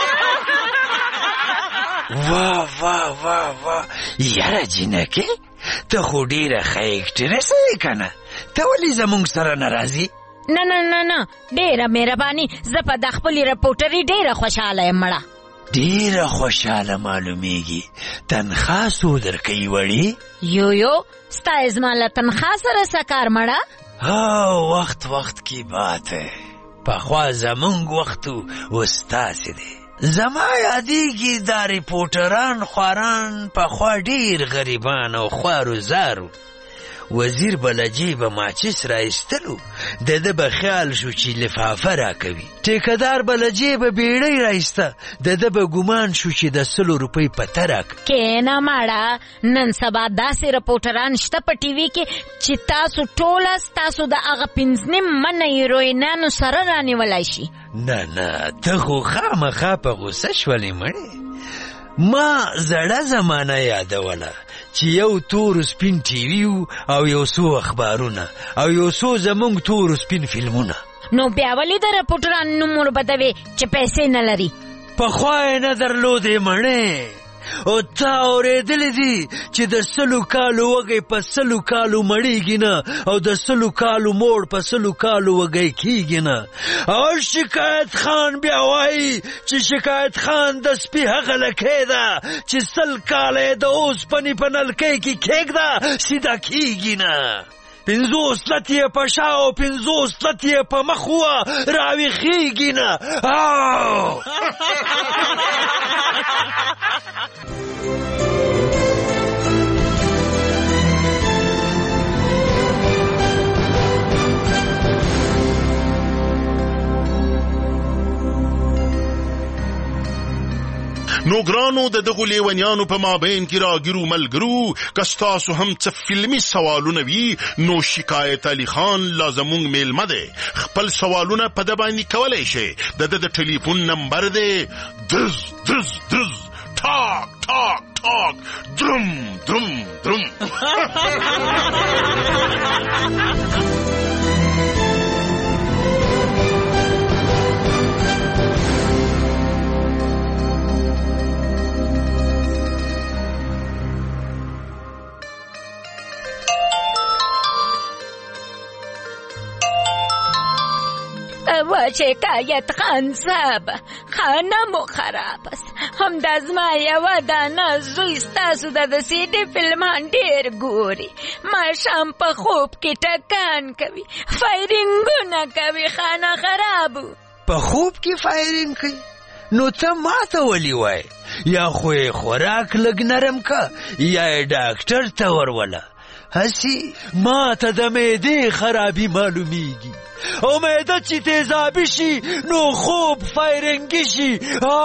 واه واه واه واه یاره جینکې ته خو ډېره ښه اکټرس یې که نه؟ ته ولې زمونږ سره نه راځي؟ نه نه نه نه ډېره مهرباني، زه په د خپلې رپورټري ډېره خوشحاله یم مړه. ډېره خوشحاله معلومیږي. تنخوا څو درکوي وړې؟ یو ستا یې زما له تنخوا سره څه کار مړه؟ وخت کی بات ہے، پخوا زمونږ وختو اوس تاسې دی. زما یادېږي دا ریپورټران خواران پخوا ډېر غریبان او خوارو زارو. وزیر به له جیبه ماچس را ایستلو، د ده به خیال شو چې لفافه را کوي. ټیکهدار به له جیبه بیړۍ را ایسته، د ده به ګمان شو چې د 100 روپۍ پته راک. کېنه ماړه، نن سبا داسې رپورټران شته په ټي وي کې چې تاسو ټوله ستاسو د هغه 5.5 منه هیروینانو سره رانیولی شي. نه ته خو خامخا په غوسه شولې مړې. ما زړه زمانه یادوله چې یو تور سپین ټي وي او یو څو اخبارونه او یو څو زمونږ تور سپین فلمونه. نو بیا ولې د رپورټرانو نوم وربدوې چې پیسې نه لري؟ پخوا یې نه درلودې مړې. او تا اورېدلی دي چې د 100 کالو وږی په 100 کالو مړېږي نه، او د 100 کالو موړ په 100 کالو وږی کېږي نه. او شکایت خان بیا وایي چې شکایت خان د سپي هغه لکۍ ده چې 100 کاله یې د اوسپنې په نلکۍ کې کېږده سیده کېږي نه. 50 لتې یې په شا او 50 لتې یې په مخ وه راویښېږي نه. نو ګرانو د دغو لیونیانو په مابین کې راګیرو ملګرو، که ستاسو هم څه فلمي سوالونه وي نو شکایت علي خان لازمونږ میلمه دی. خپل سوالونه په ده باندې کولی شئ. د ده د ټلیفون نمبر دی درز درز درز ټاک ټاک ټاک درم درم درم. شکایت خان صاحب، خانه مو خراب است. همدا زما یوه دانه زوی ستاسو د سی ډي فلمان ډېر ګوري. ماښام په خوب کې ټکان کوي، فایرینګونه کوي، خانه خرابو. په خوب کې فایرینګ کوي؟ نو ته ماته ولې وای؟ یا خو یې خوراک لږ نرم که یا یې ډاکټر ته وروله. هسې ما ته د معدې خرابي معلومیږي، او معده چې تیزابي شي نو خوب فایرنګي شي.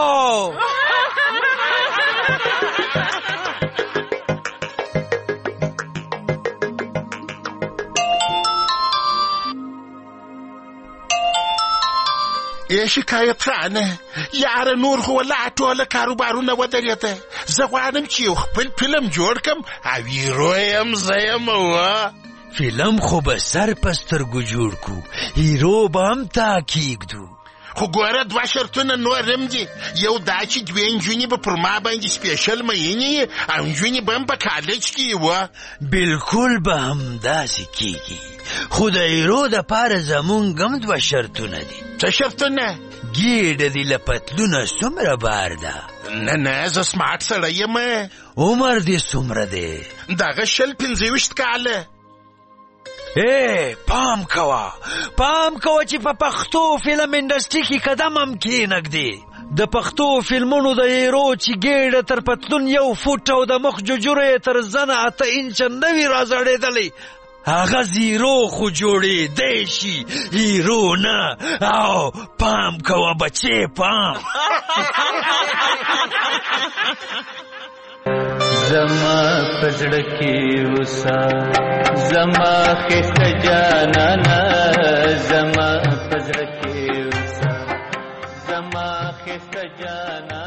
ای شکایت خانه یاره، نور خو ولا ټوله کاروبارونه ودرېده. زه غواړم چې یو خپل فلم جوړ کم او هیرو یم زه یم. فلم خو به سر په سترګو جوړ کو، هیرو به هم تا کېږدو. خو ګوره 2 شرطونه نور هم دي. یو دا چې 2 نجونې به پر ما باندې سپیشل مینې او نجونې به هم په کالج کې وه. بالکل به همداسې کېږي، خو د ایرو دپاره زمونږ هم 2 شرطونه دي. څه شرطونه؟ ګېډه دې له پتلونه څومره بار ده؟ نه زه سمارټ سړی یم. عمر دې څومره دی؟ دغه 25 کاله. پام کوه چې په پښتو فلم انډسټري کې قدم هم کېنږدې. د پښتو فلمونو د هیرو چې ګېډه تر پتلون 1 فوټ او د مخ جوجوره تر زنه 8 انچه نه وي رازړېدلی، هغه زیرو خو جوړېدی شي، هیرو نه. او پام کوه بچې، پام. زما پزړه کې وسا زما خسته جانانا، زما پزړه کې وسا زما خسته جانانا.